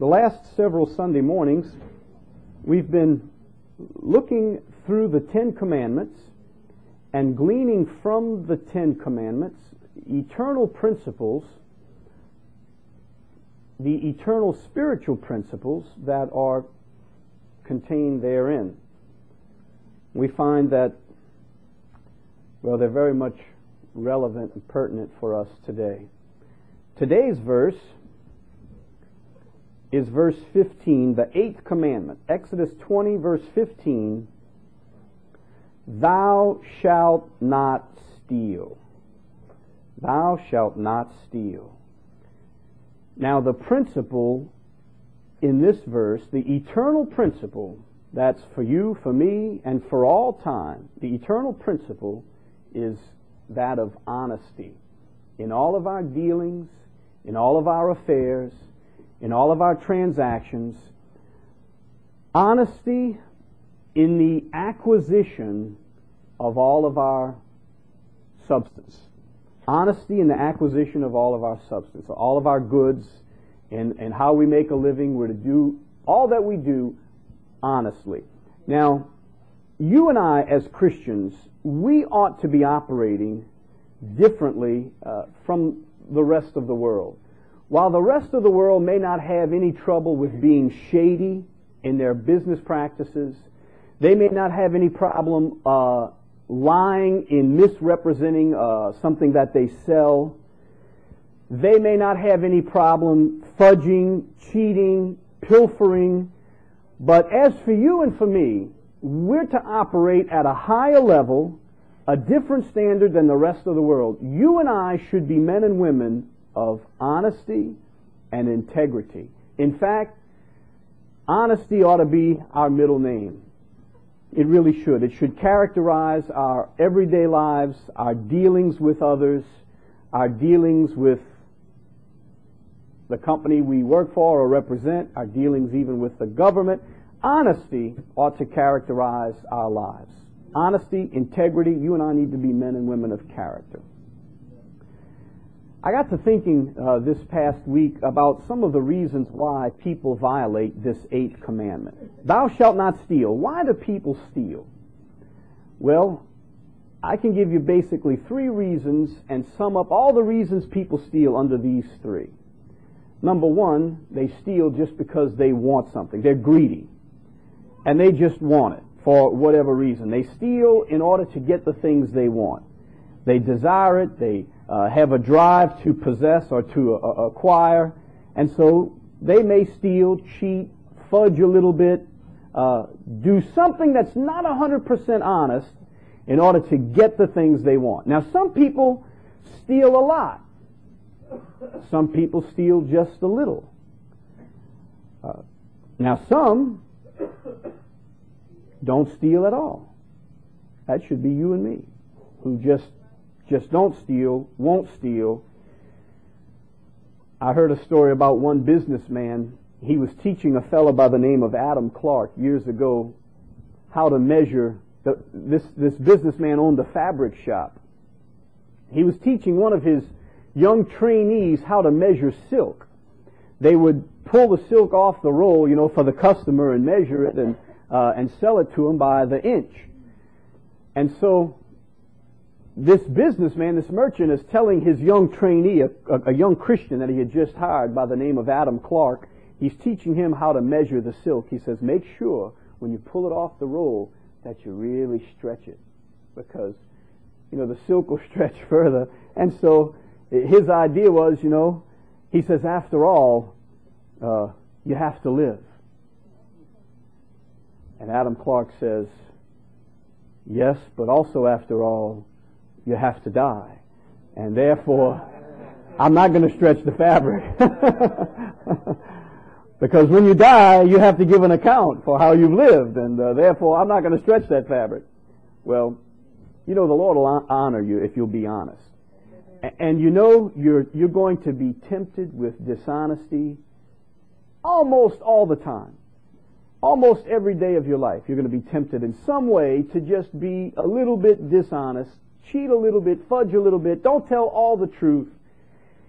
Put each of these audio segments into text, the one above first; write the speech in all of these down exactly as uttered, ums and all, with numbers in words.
the last several Sunday mornings, we've been looking through the Ten Commandments and gleaning from the Ten Commandments eternal principles, the eternal spiritual principles that are contained therein. We find that, well, they're very much relevant and pertinent for us today. Today's verse is verse fifteen, the eighth commandment. Exodus twenty, verse fifteen. Thou shalt not steal. Thou shalt not steal. Now the principle in this verse, the eternal principle that's for you, for me, and for all time, the eternal principle is that of honesty. In all of our dealings, in all of our affairs, in all of our transactions, honesty in the acquisition of all of our substance. Honesty in the acquisition of all of our substance, all of our goods, and, and how we make a living. We're to do all that we do honestly. Now, you and I as Christians, we ought to be operating differently uh, from the rest of the world. While the rest of the world may not have any trouble with being shady in their business practices, they may not have any problem uh, lying in misrepresenting uh, something that they sell. They may not have any problem fudging, cheating, pilfering. But as for you and for me, we're to operate at a higher level, a different standard than the rest of the world. You and I should be men and women of honesty and integrity. In fact, honesty ought to be our middle name. It really should. It should characterize our everyday lives, our dealings with others, our dealings with the company we work for or represent, our dealings even with the government. Honesty ought to characterize our lives. Honesty, integrity, you and I need to be men and women of character. I got to thinking uh, this past week about some of the reasons why people violate this eighth commandment. Thou shalt not steal. Why do people steal? Well, I can give you basically three reasons and sum up all the reasons people steal under these three. Number one, they steal just because they want something. They're greedy. And they just want it for whatever reason. They steal in order to get the things they want. They desire it. They uh, have a drive to possess or to uh, acquire. And so they may steal, cheat, fudge a little bit, uh, do something that's not one hundred percent honest in order to get the things they want. Now, some people steal a lot. Some people steal just a little. Uh, now, some don't steal at all. That should be you and me, who just just don't steal, won't steal. I heard a story about one businessman. He was teaching a fellow by the name of Adam Clark years ago how to measure. The, this, this businessman owned a fabric shop. He was teaching one of his young trainees how to measure silk. They would pull the silk off the roll, you know, for the customer and measure it and uh, and sell it to him by the inch. And so this businessman, this merchant, is telling his young trainee, a, a, a young Christian that he had just hired by the name of Adam Clark, he's teaching him how to measure the silk. He says, make sure when you pull it off the roll that you really stretch it, because, you know, the silk will stretch further. And so his idea was, you know, he says, after all, uh, you have to live. And Adam Clark says, yes, but also after all, you have to die. And therefore, I'm not going to stretch the fabric. Because when you die, you have to give an account for how you've lived, and uh, therefore I'm not going to stretch that fabric. Well, you know, the Lord will honor you if you'll be honest. And you know you're you're going to be tempted with dishonesty almost all the time. Almost every day of your life, you're going to be tempted in some way to just be a little bit dishonest, cheat a little bit, fudge a little bit, don't tell all the truth.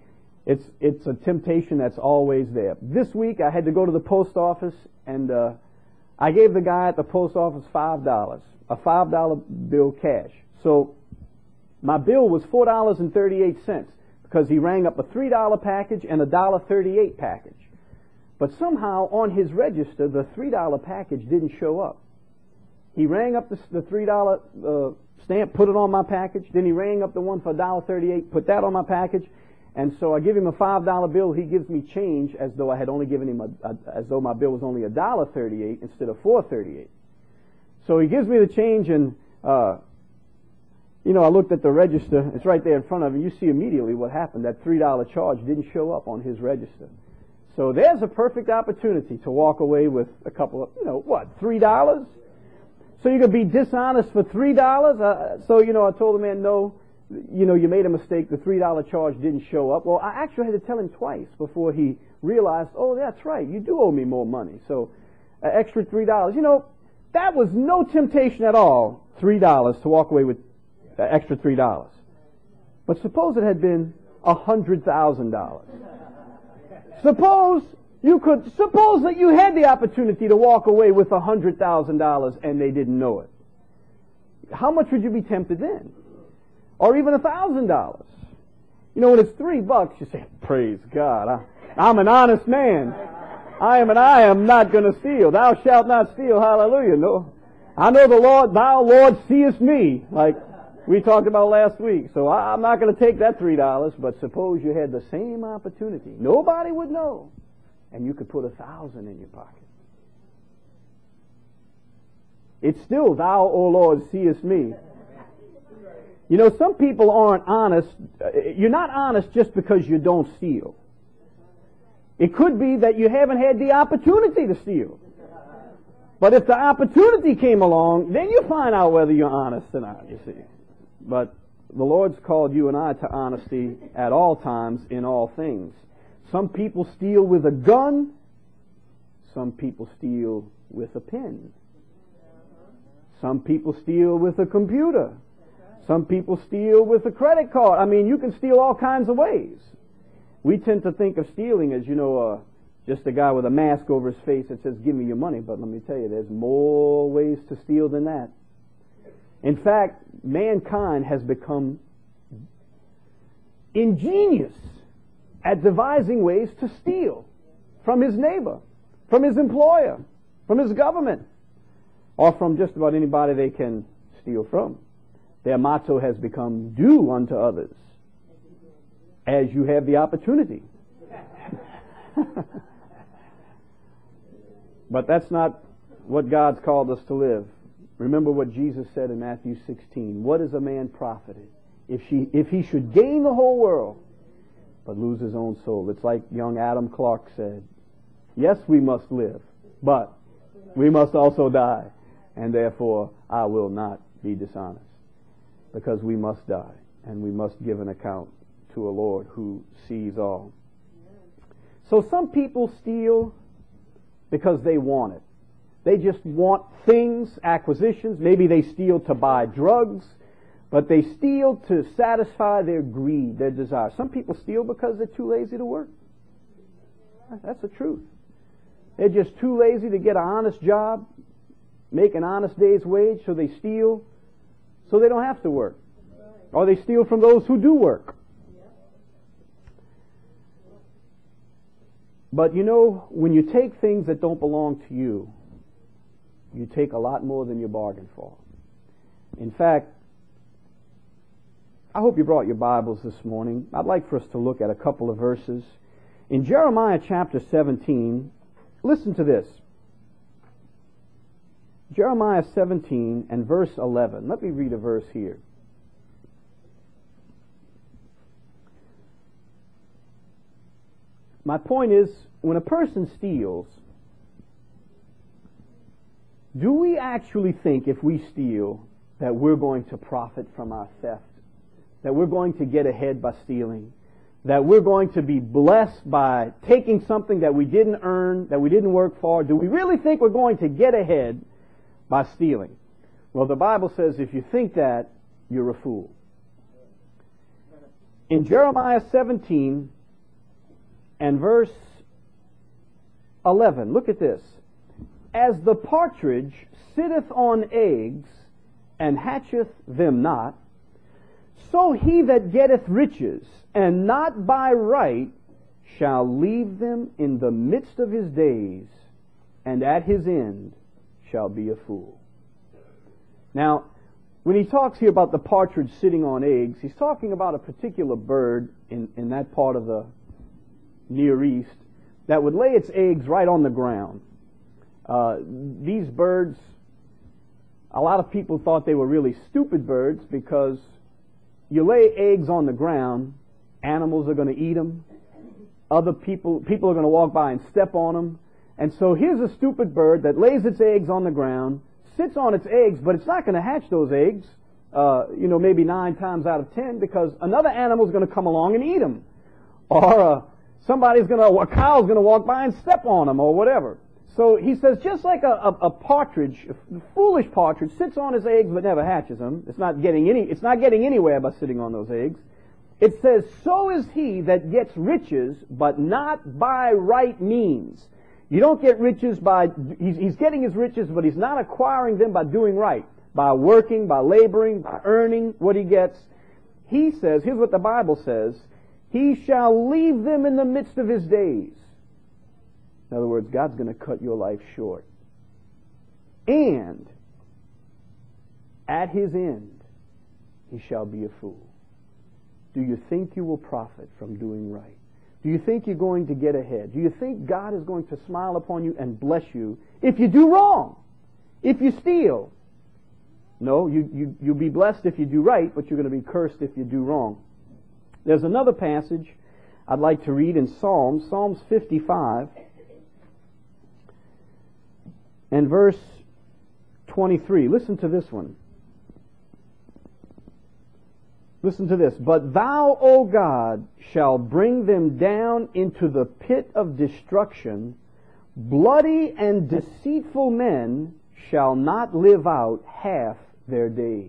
It's it's a temptation that's always there. This week I had to go to the post office, and uh, I gave the guy at the post office five dollars, a five dollar bill cash. So my bill was four dollars and thirty-eight cents because he rang up a three dollar package and a one dollar thirty-eight package. But somehow on his register, the three dollar package didn't show up. He rang up the, the three dollar uh, stamp, put it on my package. Then he rang up the one for one dollar thirty-eight, put that on my package. And so I give him a five dollar bill. He gives me change as though I had only given him a, a as though my bill was only one dollar thirty-eight instead of four dollars and thirty-eight cents. So he gives me the change, and uh, you know, I looked at the register. It's right there in front of him. You see immediately what happened. That three dollar charge didn't show up on his register. So there's a perfect opportunity to walk away with a couple of, you know, what, three dollars? So you could be dishonest for three dollars? Uh, so, you know, I told the man, no. You know, you made a mistake. The three dollar charge didn't show up. Well, I actually had to tell him twice before he realized, oh, that's right, you do owe me more money. So, uh, extra three dollars. You know, that was no temptation at all, three dollars, to walk away with uh, extra three dollars. But suppose it had been one hundred thousand dollars. Suppose you could, suppose that you had the opportunity to walk away with one hundred thousand dollars and they didn't know it. How much would you be tempted then? Or even a thousand dollars. You know, when it's three bucks, you say, praise God, I, I'm an honest man. I am and I am not going to steal. Thou shalt not steal. Hallelujah. No. I know the Lord, thou Lord seest me, like we talked about last week. So I, I'm not going to take that three dollars, but suppose you had the same opportunity. Nobody would know. And you could put a thousand in your pocket. It's still, thou, O Lord, seest me. You know, some people aren't honest. You're not honest just because you don't steal. It could be that you haven't had the opportunity to steal. But if the opportunity came along, then you find out whether you're honest or not, you see. But the Lord's called you and I to honesty at all times in all things. Some people steal with a gun. Some people steal with a pen. Some people steal with a computer. Some people steal with a credit card. I mean, you can steal all kinds of ways. We tend to think of stealing as, you know, uh, just a guy with a mask over his face that says, give me your money. But let me tell you, there's more ways to steal than that. In fact, mankind has become ingenious at devising ways to steal from his neighbor, from his employer, from his government, or from just about anybody they can steal from. Their motto has become, do unto others as you have the opportunity. But that's not what God's called us to live. Remember what Jesus said in Matthew sixteen. What is a man profited if she, if he should gain the whole world but lose his own soul? It's like young Adam Clark said, yes, we must live, but we must also die. And therefore, I will not be dishonest. Because we must die, and we must give an account to a Lord who sees all. So some people steal because they want it. They just want things, acquisitions. Maybe they steal to buy drugs, but they steal to satisfy their greed, their desire. Some people steal because they're too lazy to work. That's the truth. They're just too lazy to get an honest job, make an honest day's wage, so they steal so they don't have to work. Or they steal from those who do work. But you know, when you take things that don't belong to you, you take a lot more than you bargained for. In fact, I hope you brought your Bibles this morning. I'd like for us to look at a couple of verses. In Jeremiah chapter seventeen, listen to this. Jeremiah seventeen and verse eleven. Let me read a verse here. My point is, when a person steals, do we actually think if we steal that we're going to profit from our theft? That we're going to get ahead by stealing? That we're going to be blessed by taking something that we didn't earn, that we didn't work for? Do we really think we're going to get ahead by stealing? Well, the Bible says if you think that, you're a fool. In Jeremiah seventeen And verse eleven, look at this. As the partridge sitteth on eggs, and hatcheth them not, so he that getteth riches, and not by right, shall leave them in the midst of his days, and at his end shall be a fool. Now, when he talks here about the partridge sitting on eggs, he's talking about a particular bird in, in that part of the Near East that would lay its eggs right on the ground. Uh, these birds, a lot of people thought they were really stupid birds because you lay eggs on the ground, animals are going to eat them. Other people, people are going to walk by and step on them. And so here's a stupid bird that lays its eggs on the ground, sits on its eggs, but it's not going to hatch those eggs, uh, you know, maybe nine times out of ten, because another animal's going to come along and eat them. Or uh, somebody's going to, a cow's going to walk by and step on them, or whatever. So he says, just like a, a, a partridge, a foolish partridge, sits on his eggs but never hatches them. It's not getting any, it's not getting anywhere by sitting on those eggs. It says, so is he that gets riches, but not by right means. You don't get riches by, he's, he's getting his riches, but he's not acquiring them by doing right, by working, by laboring, by earning what he gets. He says, here's what the Bible says, he shall leave them in the midst of his days. In other words, God's going to cut your life short. And at his end, he shall be a fool. Do you think you will profit from doing right? Do you think you're going to get ahead? Do you think God is going to smile upon you and bless you if you do wrong? If you steal? No, you, you, you'll be blessed if you do right, but you're going to be cursed if you do wrong. There's another passage I'd like to read in Psalms, Psalms fifty-five. And verse twenty-three. Listen to this one. Listen to this. But thou, O God, shall bring them down into the pit of destruction. Bloody and deceitful men shall not live out half their days.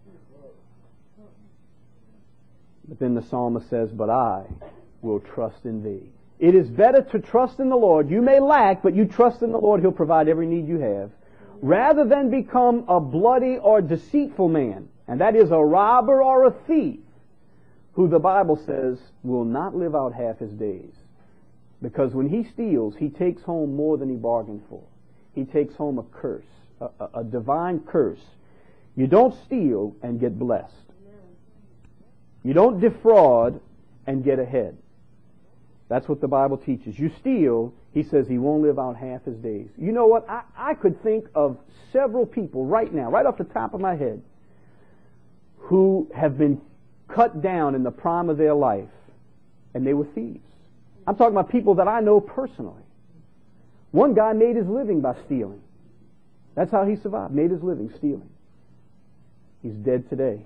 But then the psalmist says, but I will trust in thee. It is better to trust in the Lord. You may lack, but you trust in the Lord. He'll provide every need you have. Rather than become a bloody or deceitful man, and that is a robber or a thief, who the Bible says will not live out half his days. Because when he steals, he takes home more than he bargained for. He takes home a curse, a, a, a divine curse. You don't steal and get blessed. You don't defraud and get ahead. That's what the Bible teaches. You steal, he says he won't live out half his days. You know what? I, I could think of several people right now, right off the top of my head, who have been cut down in the prime of their life, and they were thieves. I'm talking about people that I know personally. One guy made his living by stealing. That's how he survived. Made his living stealing. He's dead today.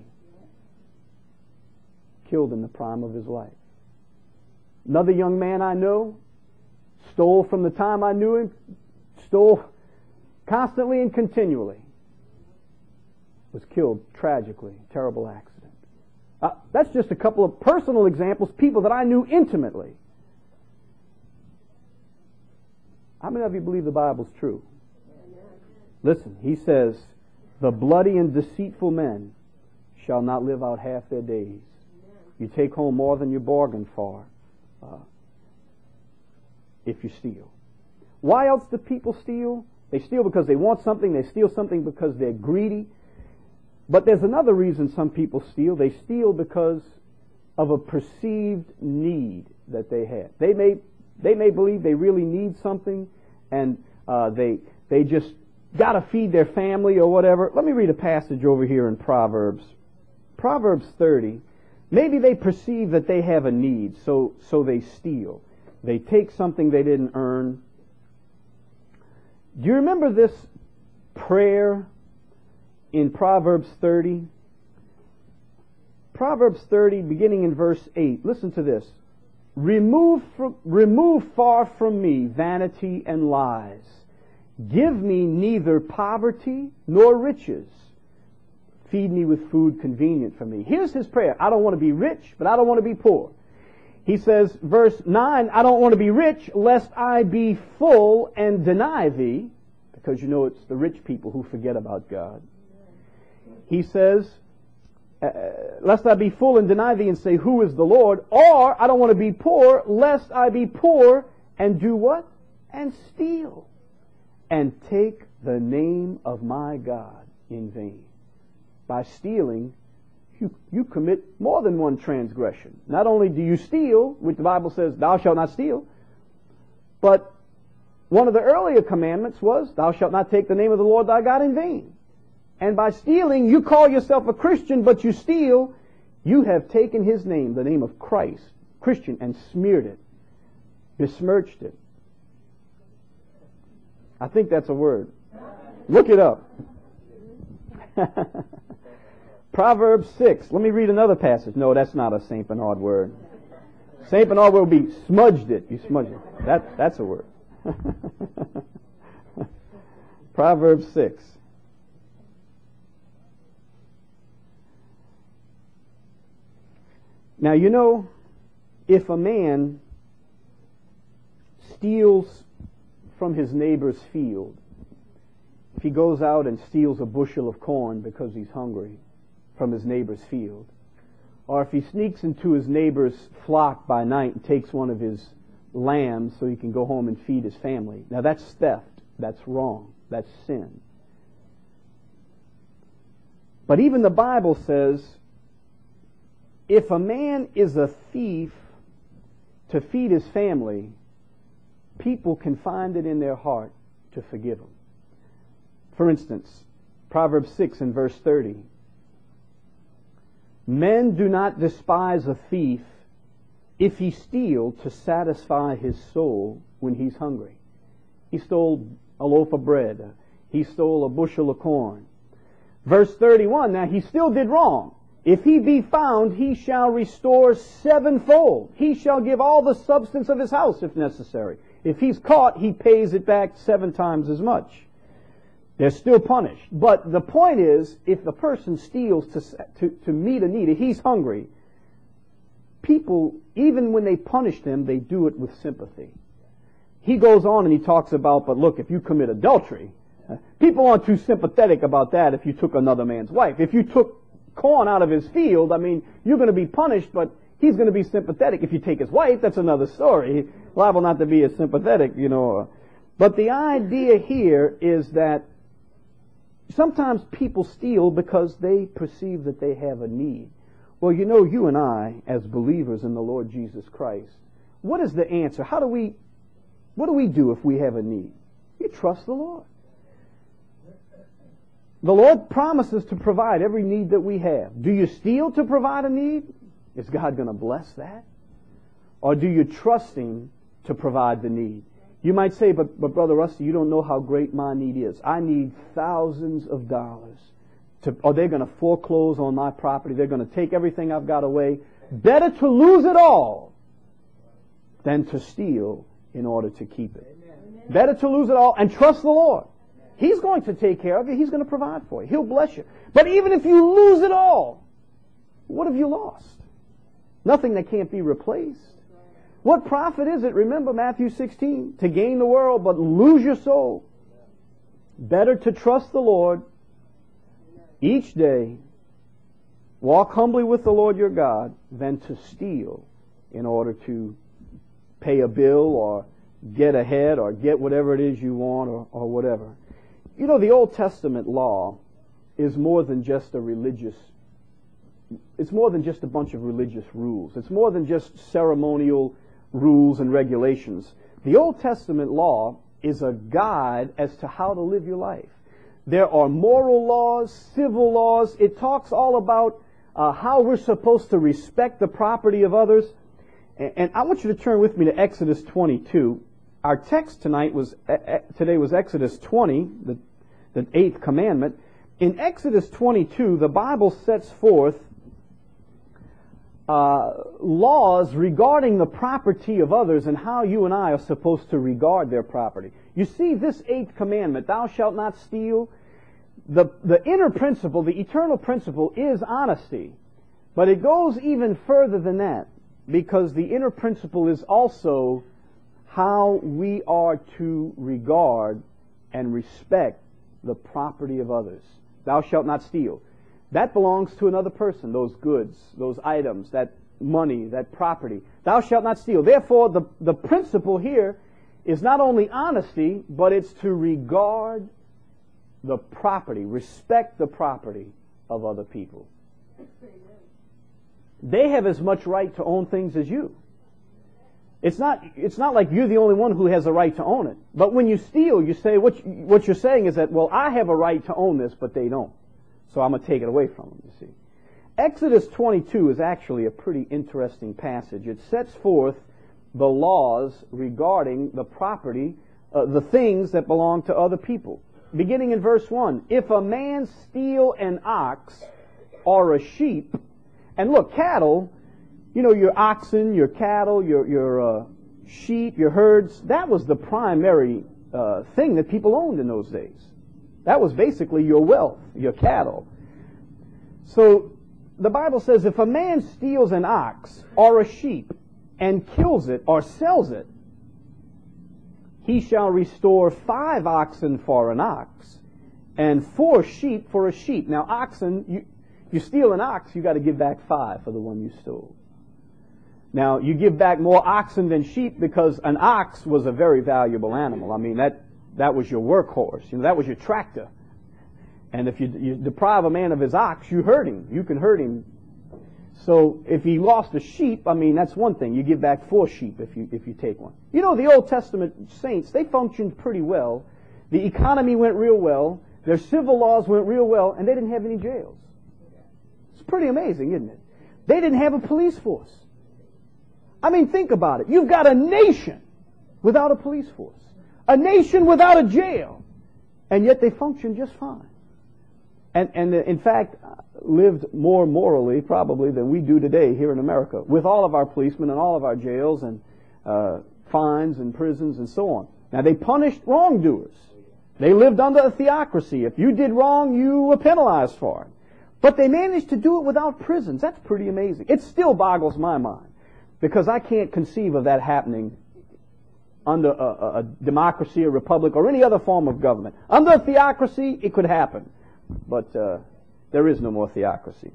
Killed in the prime of his life. Another young man I know stole from the time I knew him, stole constantly and continually. Was killed tragically, terrible accident. Uh, that's just a couple of personal examples, people that I knew intimately. How many of you believe the Bible's true? Listen, he says, the bloody and deceitful men shall not live out half their days. You take home more than you bargained for uh, if you steal. Why else do people steal? They steal because they want something. They steal something because they're greedy. But there's another reason some people steal. They steal because of a perceived need that they have. They may they may believe they really need something, and uh, they they just got to feed their family or whatever. Let me read a passage over here in Proverbs. Proverbs thirty. Maybe they perceive that they have a need, so so they steal. They take something they didn't earn. Do you remember this prayer in Proverbs thirty? Proverbs thirty, beginning in verse eight. Listen to this. Remove from, remove far from me vanity and lies. Give me neither poverty nor riches. Feed me with food convenient for me. Here's his prayer. I don't want to be rich, but I don't want to be poor. He says, verse nine, I don't want to be rich, lest I be full and deny thee, because you know it's the rich people who forget about God. He says, uh, lest I be full and deny thee and say, who is the Lord? Or, I don't want to be poor, lest I be poor and do what? And steal. And take the name of my God in vain. By stealing, you, you commit more than one transgression. Not only do you steal, which the Bible says, thou shalt not steal, but one of the earlier commandments was, thou shalt not take the name of the Lord thy God in vain. And by stealing, you call yourself a Christian, but you steal, you have taken his name, the name of Christ, Christian, and smeared it, besmirched it. I think that's a word. Look it up. Proverbs six. Let me read another passage. No, that's not a Saint Bernard word. Saint Bernard will be smudged it. You smudged it. That, that's a word. Proverbs six. Now, you know, if a man steals from his neighbor's field, if he goes out and steals a bushel of corn because he's hungry from his neighbor's field, or if he sneaks into his neighbor's flock by night and takes one of his lambs so he can go home and feed his family, now that's theft. That's wrong. That's sin. But even the Bible says, if a man is a thief to feed his family, people can find it in their heart to forgive him. For instance, Proverbs six and verse thirty. Men do not despise a thief if he steal to satisfy his soul when he's hungry. He stole a loaf of bread. He stole a bushel of corn. Verse thirty-one, now he still did wrong. If he be found, he shall restore sevenfold. He shall give all the substance of his house if necessary. If he's caught, he pays it back seven times as much. They're still punished. But the point is, if a person steals to, to, to meet a need, if he's hungry, people, even when they punish them, they do it with sympathy. He goes on and he talks about, but look, if you commit adultery, people aren't too sympathetic about that if you took another man's wife. If you took corn out of his field, I mean, you're going to be punished, but he's going to be sympathetic. If you take his wife, that's another story. Liable not to be as sympathetic, you know. But the idea here is that sometimes people steal because they perceive that they have a need. Well, you know, you and I, as believers in the Lord Jesus Christ, what is the answer? How do we, what do we do if we have a need? You trust the Lord. The Lord promises to provide every need that we have. Do you steal to provide a need? Is God going to bless that? Or do you trust Him to provide the need? You might say, but, but Brother Rusty, you don't know how great my need is. I need thousands of dollars. To, or they're going to foreclose on my property. They're going to take everything I've got away. Better to lose it all than to steal in order to keep it. Amen. Better to lose it all and trust the Lord. He's going to take care of you. He's going to provide for you. He'll bless you. But even if you lose it all, what have you lost? Nothing that can't be replaced. What profit is it? Remember Matthew sixteen, to gain the world but lose your soul. Better to trust the Lord each day, walk humbly with the Lord your God, than to steal in order to pay a bill or get ahead or get whatever it is you want or, or whatever. You know, the Old Testament law is more than just a religious, it's more than just a bunch of religious rules. It's more than just ceremonial rules and regulations. The Old Testament law is a guide as to how to live your life. There are moral laws, civil laws. It talks all about uh, how we're supposed to respect the property of others. And, and I want you to turn with me to Exodus twenty-two. Our text tonight was uh, today was Exodus twenty, the, the eighth commandment. In Exodus twenty-two, the Bible sets forth uh, laws regarding the property of others and how you and I are supposed to regard their property. You see, this eighth commandment, thou shalt not steal, the, the inner principle, the eternal principle is honesty. But it goes even further than that. because the inner principle is also how we are to regard and respect the property of others. Thou shalt not steal. That belongs to another person, those goods, those items, that money, that property. Thou shalt not steal. Therefore, the, the principle here is not only honesty, but it's to regard the property, respect the property of other people. They have as much right to own things as you. It's not, it's not like you're the only one who has a right to own it. But when you steal, you say, what, you, what you're saying is that, well, I have a right to own this, but they don't. So I'm going to take it away from them, you see. Exodus twenty-two is actually a pretty interesting passage. It sets forth the laws regarding the property, uh, the things that belong to other people. Beginning in verse one, if a man steal an ox or a sheep, and look, cattle, you know, your oxen, your cattle, your, your uh, sheep, your herds, that was the primary uh, thing that people owned in those days. That was basically your wealth, your cattle. So the Bible says if a man steals an ox or a sheep and kills it or sells it, he shall restore five oxen for an ox and four sheep for a sheep. Now, oxen, you, you steal an ox, you got to give back five for the one you stole. Now, you give back more oxen than sheep because an ox was a very valuable animal. I mean, that, that was your workhorse. You know, that was your tractor. And if you, you deprive a man of his ox, you hurt him. You can hurt him. So if he lost a sheep, I mean, that's one thing. You give back four sheep if you, if you take one. You know, the Old Testament saints, they functioned pretty well. The economy went real well. Their civil laws went real well, and they didn't have any jails. It's pretty amazing, isn't it? They didn't have a police force. I mean, think about it. You've got a nation without a police force. A nation without a jail. And yet they function just fine. And, and in fact, lived more morally, probably, than we do today here in America, with all of our policemen and all of our jails and uh, fines and prisons and so on. Now, they punished wrongdoers. They lived under a theocracy. If you did wrong, you were penalized for it. But they managed to do it without prisons. That's pretty amazing. It still boggles my mind, because I can't conceive of that happening under a, a, a democracy, a republic, or any other form of government. Under a theocracy, it could happen. But uh, there is no more theocracy.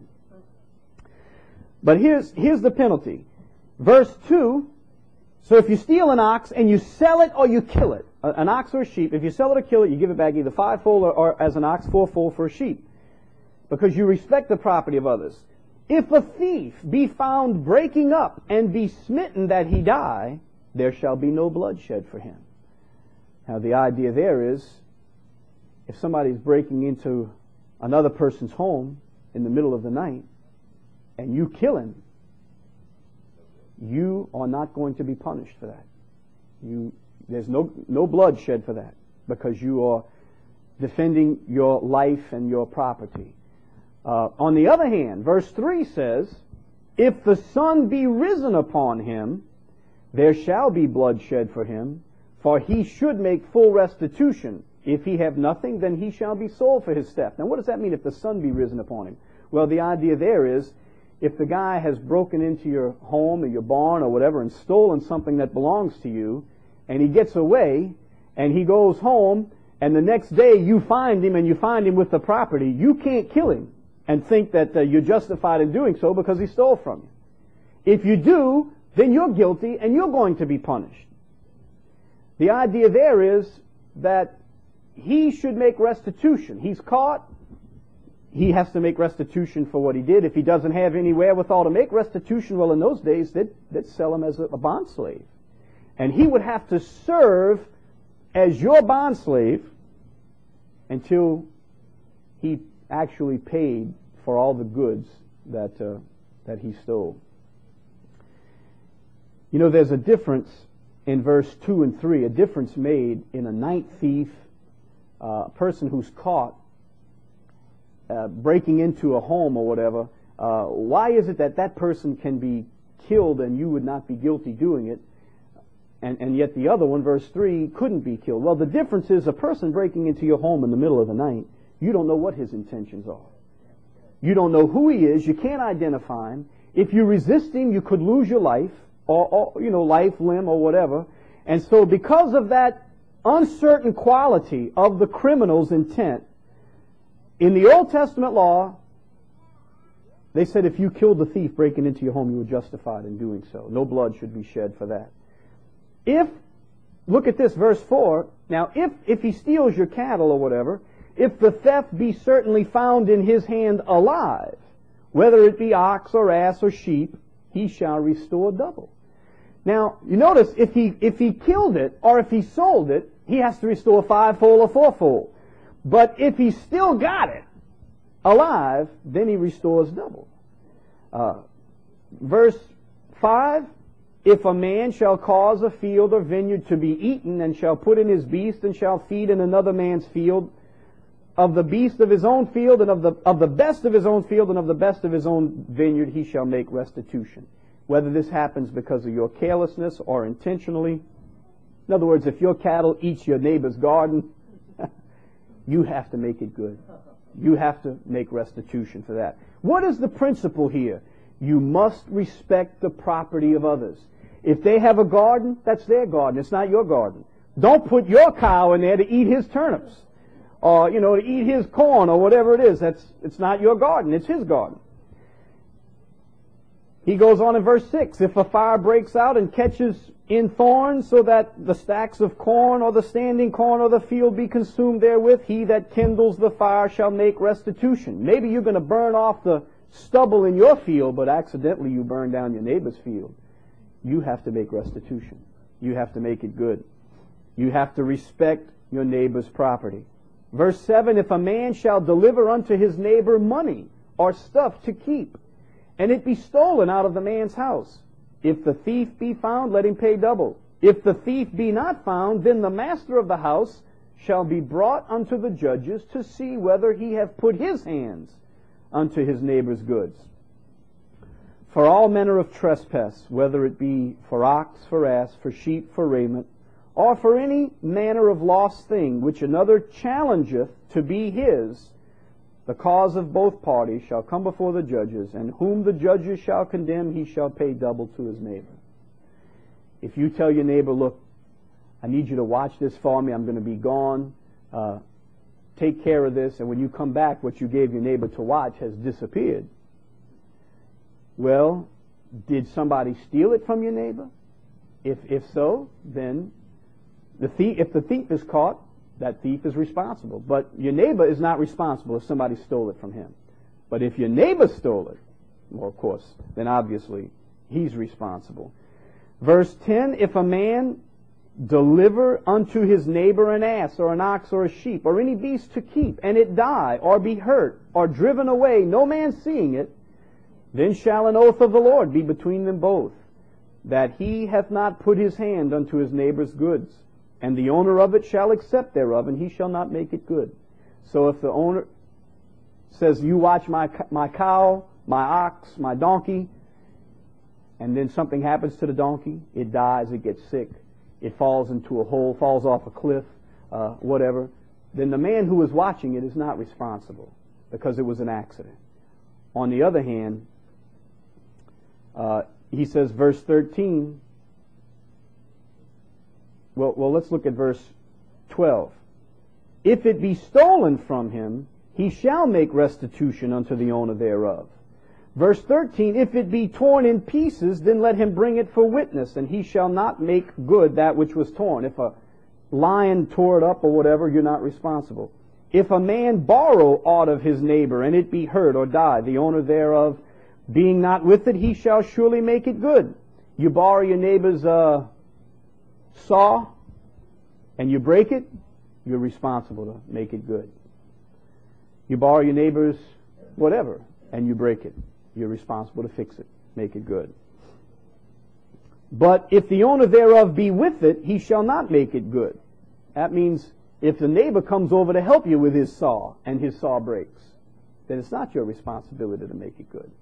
But here's, here's the penalty. Verse two, so if you steal an ox and you sell it or you kill it, an ox or a sheep, if you sell it or kill it, you give it back either fivefold or, or as an ox, fourfold for a sheep, because you respect the property of others. If a thief be found breaking up and be smitten that he die, there shall be no bloodshed for him. Now the idea there is, if somebody's breaking into another person's home in the middle of the night and you kill him, you are not going to be punished for that. You, there's no, no bloodshed for that, because you are defending your life and your property. Uh, on the other hand, verse three says, if the sun be risen upon him, there shall be bloodshed for him, for he should make full restitution. If he have nothing, then he shall be sold for his theft. Now, what does that mean, if the sun be risen upon him? Well, the idea there is, if the guy has broken into your home or your barn or whatever and stolen something that belongs to you, and he gets away, and he goes home, and the next day you find him, and you find him with the property, you can't kill him and think that uh, you're justified in doing so because he stole from you. If you do, then you're guilty and you're going to be punished. The idea there is that he should make restitution. He's caught. He has to make restitution for what he did. If he doesn't have any wherewithal to make restitution, well, in those days, they'd, they'd sell him as a, a bond slave. And he would have to serve as your bond slave until he actually paid for all the goods that, uh, that he stole. You know, there's a difference in verse two and three, a difference made in a night thief, uh, a person who's caught uh, breaking into a home or whatever. Uh, why is it that that person can be killed and you would not be guilty doing it, and, and yet the other one, verse three, couldn't be killed? Well, the difference is a person breaking into your home in the middle of the night, you don't know what his intentions are. You don't know who he is. You can't identify him. If you resist him, you could lose your life, or, or you know, life, limb, or whatever. And so because of that uncertain quality of the criminal's intent, in the Old Testament law, they said if you killed the thief breaking into your home, you were justified in doing so. No blood should be shed for that. If, look at this, verse four, now if, if he steals your cattle or whatever, if the theft be certainly found in his hand alive, whether it be ox or ass or sheep, he shall restore double. Now, you notice, if he, if he killed it, or if he sold it, he has to restore fivefold or fourfold. But if he still got it alive, then he restores double. Uh, verse five, if a man shall cause a field or vineyard to be eaten, and shall put in his beast, and shall feed in another man's field, of the beast of his own field, and of the, of the best of his own field, and of the best of his own vineyard, he shall make restitution. Whether this happens because of your carelessness or intentionally. In other words, if your cattle eats your neighbor's garden, you have to make it good. You have to make restitution for that. What is the principle here? You must respect the property of others. If they have a garden, that's their garden. It's not your garden. Don't put your cow in there to eat his turnips, or, you know, to eat his corn, or whatever it is. That's, it's not your garden. It's his garden. He goes on in verse six, if a fire breaks out and catches in thorns, so that the stacks of corn or the standing corn or the field be consumed therewith, he that kindles the fire shall make restitution. Maybe you're going to burn off the stubble in your field, but accidentally you burn down your neighbor's field. You have to make restitution. You have to make it good. You have to respect your neighbor's property. Verse seven, if a man shall deliver unto his neighbor money or stuff to keep, and it be stolen out of the man's house, if the thief be found, let him pay double. If the thief be not found, then the master of the house shall be brought unto the judges to see whether he have put his hands unto his neighbor's goods. For all manner of trespass, whether it be for ox, for ass, for sheep, for raiment, or for any manner of lost thing which another challengeth to be his, the cause of both parties shall come before the judges, and whom the judges shall condemn, he shall pay double to his neighbor. If you tell your neighbor, look, I need you to watch this for me, I'm going to be gone, uh, take care of this, and when you come back, what you gave your neighbor to watch has disappeared. Well, did somebody steal it from your neighbor? If, if so, then the thief, if the thief is caught, that thief is responsible. But your neighbor is not responsible if somebody stole it from him. But if your neighbor stole it, well, of course, then obviously he's responsible. Verse ten, if a man deliver unto his neighbor an ass or an ox or a sheep or any beast to keep, and it die or be hurt or driven away, no man seeing it, then shall an oath of the Lord be between them both, that he hath not put his hand unto his neighbor's goods. And the owner of it shall accept thereof, and he shall not make it good. So if the owner says, you watch my my cow, my ox, my donkey, and then something happens to the donkey, it dies, it gets sick, it falls into a hole, falls off a cliff, uh, whatever, then the man who was watching it is not responsible because it was an accident. On the other hand, uh, he says, verse thirteen, Well, well, let's look at verse twelve. If it be stolen from him, he shall make restitution unto the owner thereof. Verse thirteen, if it be torn in pieces, then let him bring it for witness, and he shall not make good that which was torn. If a lion tore it up or whatever, you're not responsible. If a man borrow aught of his neighbor, and it be hurt or die, the owner thereof being not with it, he shall surely make it good. You borrow your neighbor's uh, saw, and you break it, you're responsible to make it good. You borrow your neighbor's whatever, and you break it, you're responsible to fix it, make it good. But if the owner thereof be with it, he shall not make it good. That means if the neighbor comes over to help you with his saw, and his saw breaks, then it's not your responsibility to make it good.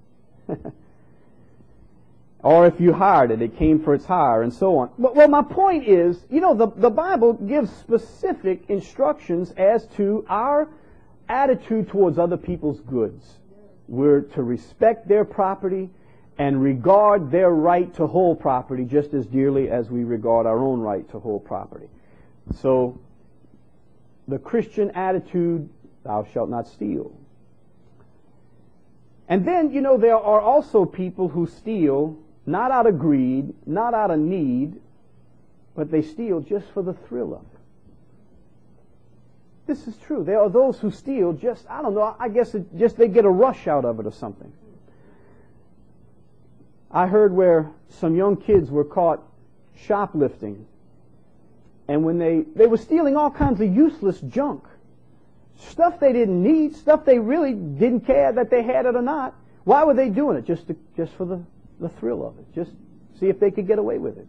Or if you hired it, it came for its hire, and so on. But, well, my point is, you know, the, the Bible gives specific instructions as to our attitude towards other people's goods. We're to respect their property, and regard their right to hold property just as dearly as we regard our own right to hold property. So, the Christian attitude, thou shalt not steal. And then, you know, there are also people who steal not out of greed, not out of need, but they steal just for the thrill of it. This is true. There are those who steal just, I don't know, I guess it just they get a rush out of it or something. I heard where some young kids were caught shoplifting. And when they, they were stealing all kinds of useless junk. Stuff they didn't need, stuff they really didn't care that they had it or not. Why were they doing it? Just to, just for the, the thrill of it. Just see if they could get away with it.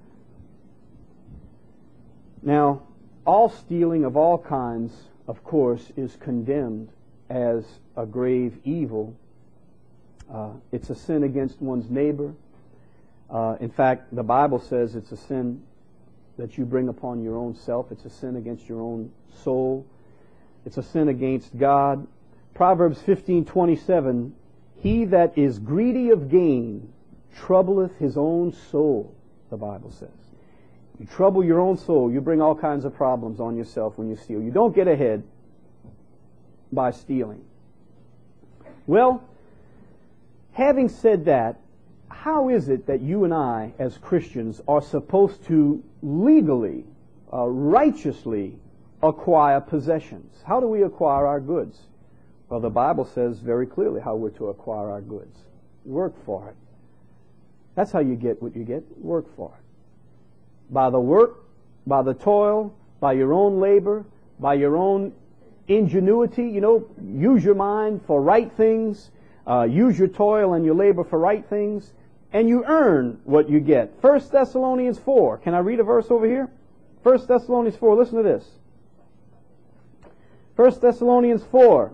Now, all stealing of all kinds, of course, is condemned as a grave evil. Uh, it's a sin against one's neighbor. Uh, in fact, the Bible says it's a sin that you bring upon your own self. It's a sin against your own soul. It's a sin against God. Proverbs fifteen twenty-seven, he that is greedy of gain troubleth his own soul, the Bible says. You trouble your own soul. You bring all kinds of problems on yourself when you steal. You don't get ahead by stealing. Well, having said that, how is it that you and I, as Christians, are supposed to legally, uh, righteously acquire possessions? How do we acquire our goods? Well, the Bible says very clearly how we're to acquire our goods. Work for it. That's how you get what you get. Work for it. By the work, by the toil, by your own labor, by your own ingenuity, you know, use your mind for right things, uh, use your toil and your labor for right things, and you earn what you get. First Thessalonians four. Can I read a verse over here? First Thessalonians four. Listen to this. First Thessalonians four,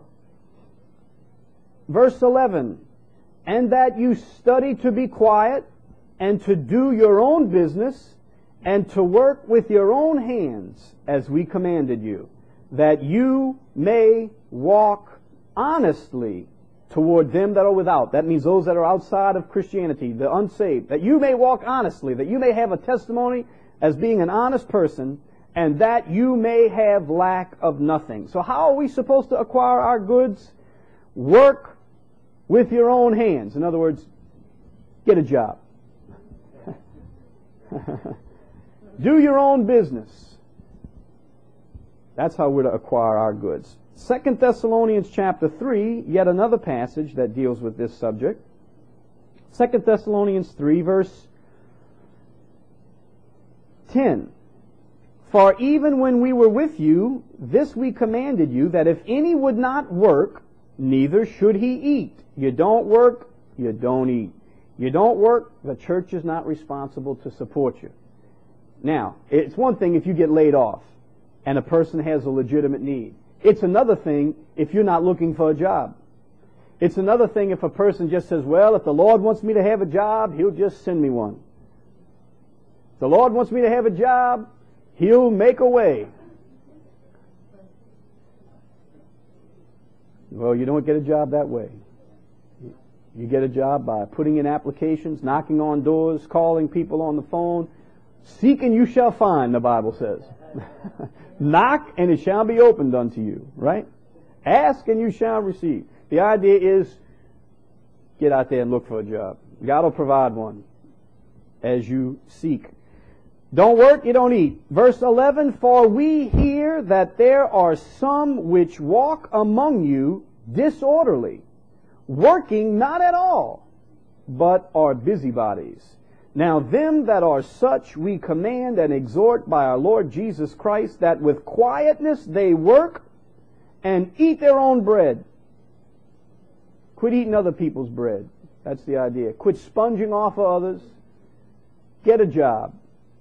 verse eleven. And that you study to be quiet, and to do your own business, and to work with your own hands, as we commanded you, that you may walk honestly toward them that are without. That means those that are outside of Christianity, the unsaved. That you may walk honestly, that you may have a testimony as being an honest person, and that you may have lack of nothing. So how are we supposed to acquire our goods? Work with your own hands. In other words, get a job. Do your own business. That's how we're to acquire our goods. Second Thessalonians chapter three, yet another passage that deals with this subject. Second Thessalonians three, verse ten. For even when we were with you, this we commanded you, that if any would not work, neither should he eat. You don't work, you don't eat. You don't work, the church is not responsible to support you. Now, it's one thing if you get laid off and a person has a legitimate need. It's another thing if you're not looking for a job. It's another thing if a person just says, well, if the Lord wants me to have a job, He'll just send me one. If the Lord wants me to have a job, He'll make a way. Well, you don't get a job that way. You get a job by putting in applications, knocking on doors, calling people on the phone. Seek and you shall find, the Bible says. Knock and it shall be opened unto you, right? Ask and you shall receive. The idea is get out there and look for a job. God will provide one as you seek. Don't work, you don't eat. Verse eleven, for we hear that there are some which walk among you disorderly, working not at all, but are busybodies. Now them that are such we command and exhort by our Lord Jesus Christ, that with quietness they work and eat their own bread. Quit eating other people's bread. That's the idea. Quit sponging off of others. Get a job.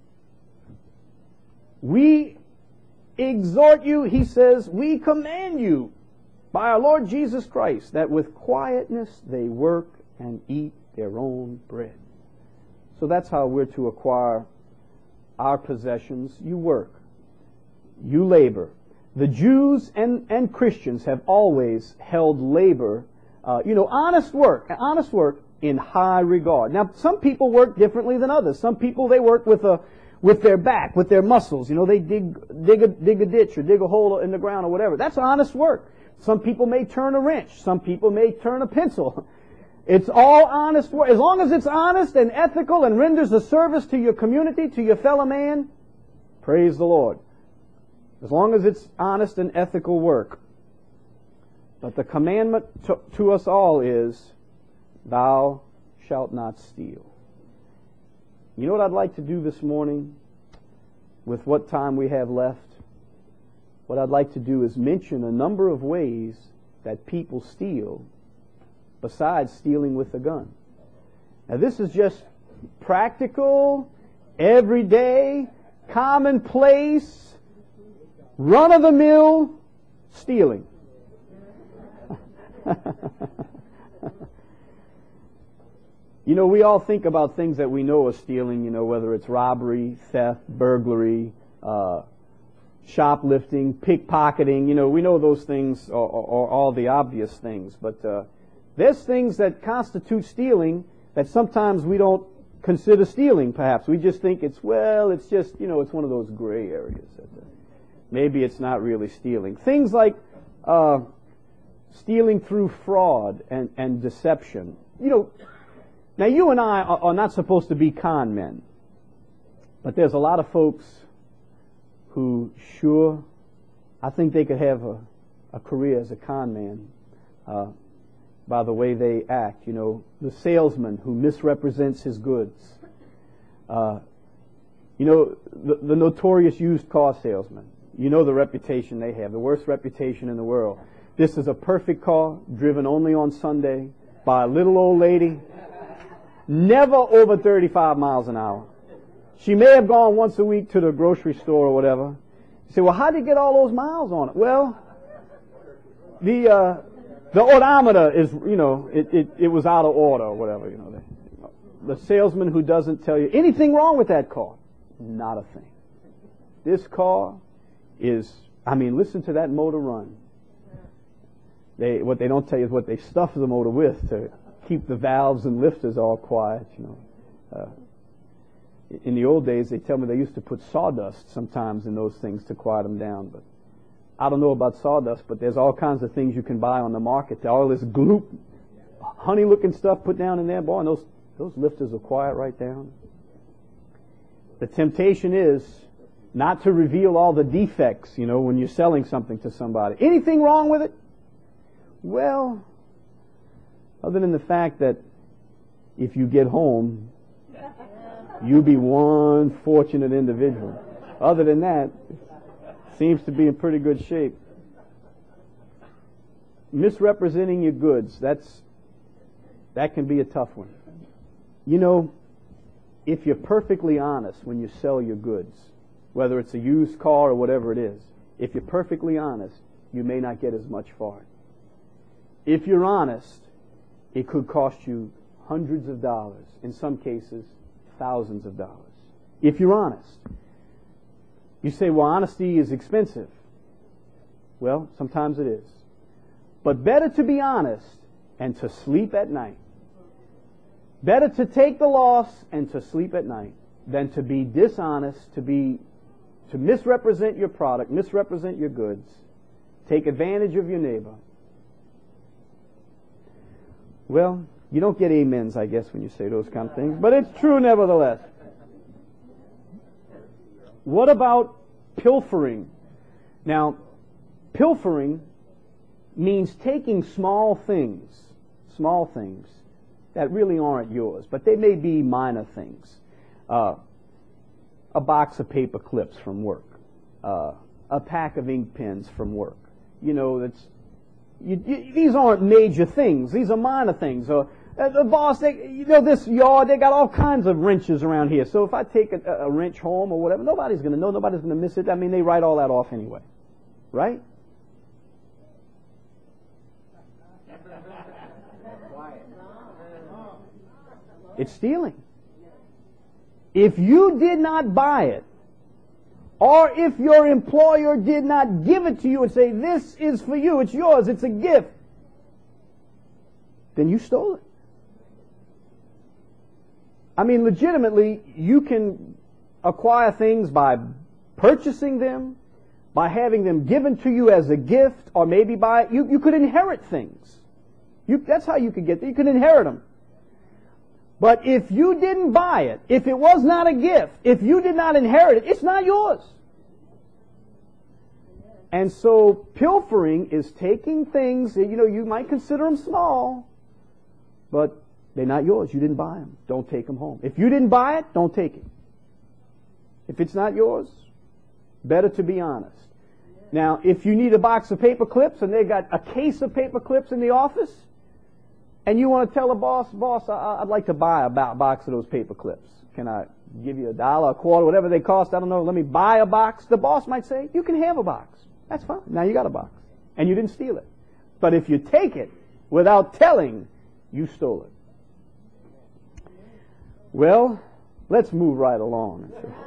We exhort you, he says, we command you by our Lord Jesus Christ, that with quietness they work and eat their own bread. So that's how we're to acquire our possessions. You work. You labor. The Jews and, and Christians have always held labor, uh, you know, honest work, honest work in high regard. Now, some people work differently than others. Some people, they work with a, with their back, with their muscles. You know, they dig, dig a, dig a ditch or dig a hole in the ground or whatever. That's honest work. Some people may turn a wrench. Some people may turn a pencil. It's all honest work. As long as it's honest and ethical and renders a service to your community, to your fellow man, praise the Lord. As long as it's honest and ethical work. But the commandment to, to us all is, thou shalt not steal. You know what I'd like to do this morning with what time we have left? What I'd like to do is mention a number of ways that people steal besides stealing with a gun. Now this is just practical, everyday, commonplace, run-of-the-mill stealing. You know, we all think about things that we know are stealing, you know, whether it's robbery, theft, burglary, uh, shoplifting, pickpocketing. You know, we know those things are, are, are all the obvious things. But uh, there's things that constitute stealing that sometimes we don't consider stealing, perhaps. We just think it's, well, it's just, you know, it's one of those gray areas. That, uh, maybe it's not really stealing. Things like uh, stealing through fraud and, and deception. You know, now you and I are, are not supposed to be con men, but there's a lot of folks who sure, I think they could have a, a career as a con man uh, by the way they act. You know, the salesman who misrepresents his goods. Uh, you know, the, the notorious used car salesman. You know the reputation they have, the worst reputation in the world. This is a perfect car, driven only on Sunday by a little old lady, never over thirty-five miles an hour. She may have gone once a week to the grocery store or whatever. You say, well, how did you get all those miles on it? Well, the uh, the odometer is, you know, it, it, it was out of order or whatever. You know, the, the salesman who doesn't tell you anything wrong with that car, not a thing. This car is, I mean, listen to that motor run. They what they don't tell you is what they stuff the motor with to keep the valves and lifters all quiet. You know. Uh, In the old days, they tell me they used to put sawdust sometimes in those things to quiet them down. But I don't know about sawdust, but there's all kinds of things you can buy on the market. All this gloop, honey-looking stuff put down in there. Boy, and those, those lifters will quiet right down. The temptation is not to reveal all the defects, you know, when you're selling something to somebody. Anything wrong with it? Well, other than the fact that if you get home, you be one fortunate individual. Other than that, it seems to be in pretty good shape. Misrepresenting your goods, that's that can be a tough one. You know, if you're perfectly honest when you sell your goods, whether it's a used car or whatever it is, if you're perfectly honest, you may not get as much for it. If you're honest, it could cost you hundreds of dollars, in some cases, thousands of dollars. If you're honest. You say, well, honesty is expensive. Well, sometimes it is. But better to be honest and to sleep at night. Better to take the loss and to sleep at night than to be dishonest, to be, to misrepresent your product, misrepresent your goods, take advantage of your neighbor. Well, you don't get amens, I guess, when you say those kind of things, but it's true nevertheless. What about pilfering? Now, pilfering means taking small things, small things that really aren't yours, but they may be minor things. Uh, a box of paper clips from work, uh, a pack of ink pens from work. You know, that's you, you, these aren't major things; these are minor things. Uh, Uh, the boss, they, you know, this yard, they got all kinds of wrenches around here. So if I take a, a wrench home or whatever, nobody's going to know, nobody's going to miss it. I mean, they write all that off anyway. Right? It's stealing. If you did not buy it, or if your employer did not give it to you and say, this is for you, it's yours, it's a gift, then you stole it. I mean, legitimately, you can acquire things by purchasing them, by having them given to you as a gift, or maybe by, you, you could inherit things. You, that's how you could get there. You could inherit them. But if you didn't buy it, if it was not a gift, if you did not inherit it, it's not yours. And so pilfering is taking things that, you know, you might consider them small, but they're not yours. You didn't buy them. Don't take them home. If you didn't buy it, don't take it. If it's not yours, better to be honest. Now, if you need a box of paper clips and they got a case of paper clips in the office, and you want to tell the boss, boss, I, I'd like to buy a box of those paper clips. Can I give you a dollar, a quarter, whatever they cost? I don't know. Let me buy a box. The boss might say, you can have a box. That's fine. Now you got a box. And you didn't steal it. But if you take it without telling, you stole it. Well, let's move right along.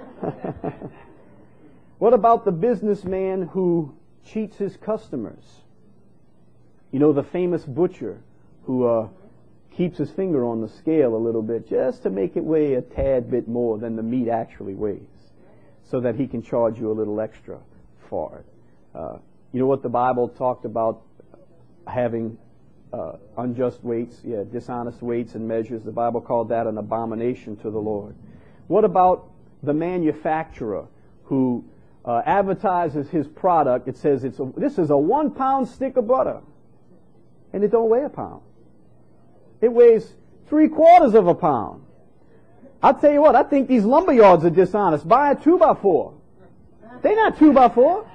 What about the businessman who cheats his customers? You know, the famous butcher who uh, keeps his finger on the scale a little bit just to make it weigh a tad bit more than the meat actually weighs, so that he can charge you a little extra for it. Uh, you know what the Bible talked about having uh, unjust weights, yeah, dishonest weights and measures. The Bible called that an abomination to the Lord. What about the manufacturer who uh, advertises his product? It says it's a, this is a one pound stick of butter, and it don't weigh a pound. It weighs three quarters of a pound. I'll tell you what, I think these lumber yards are dishonest. Buy a two by four. They're not two by four.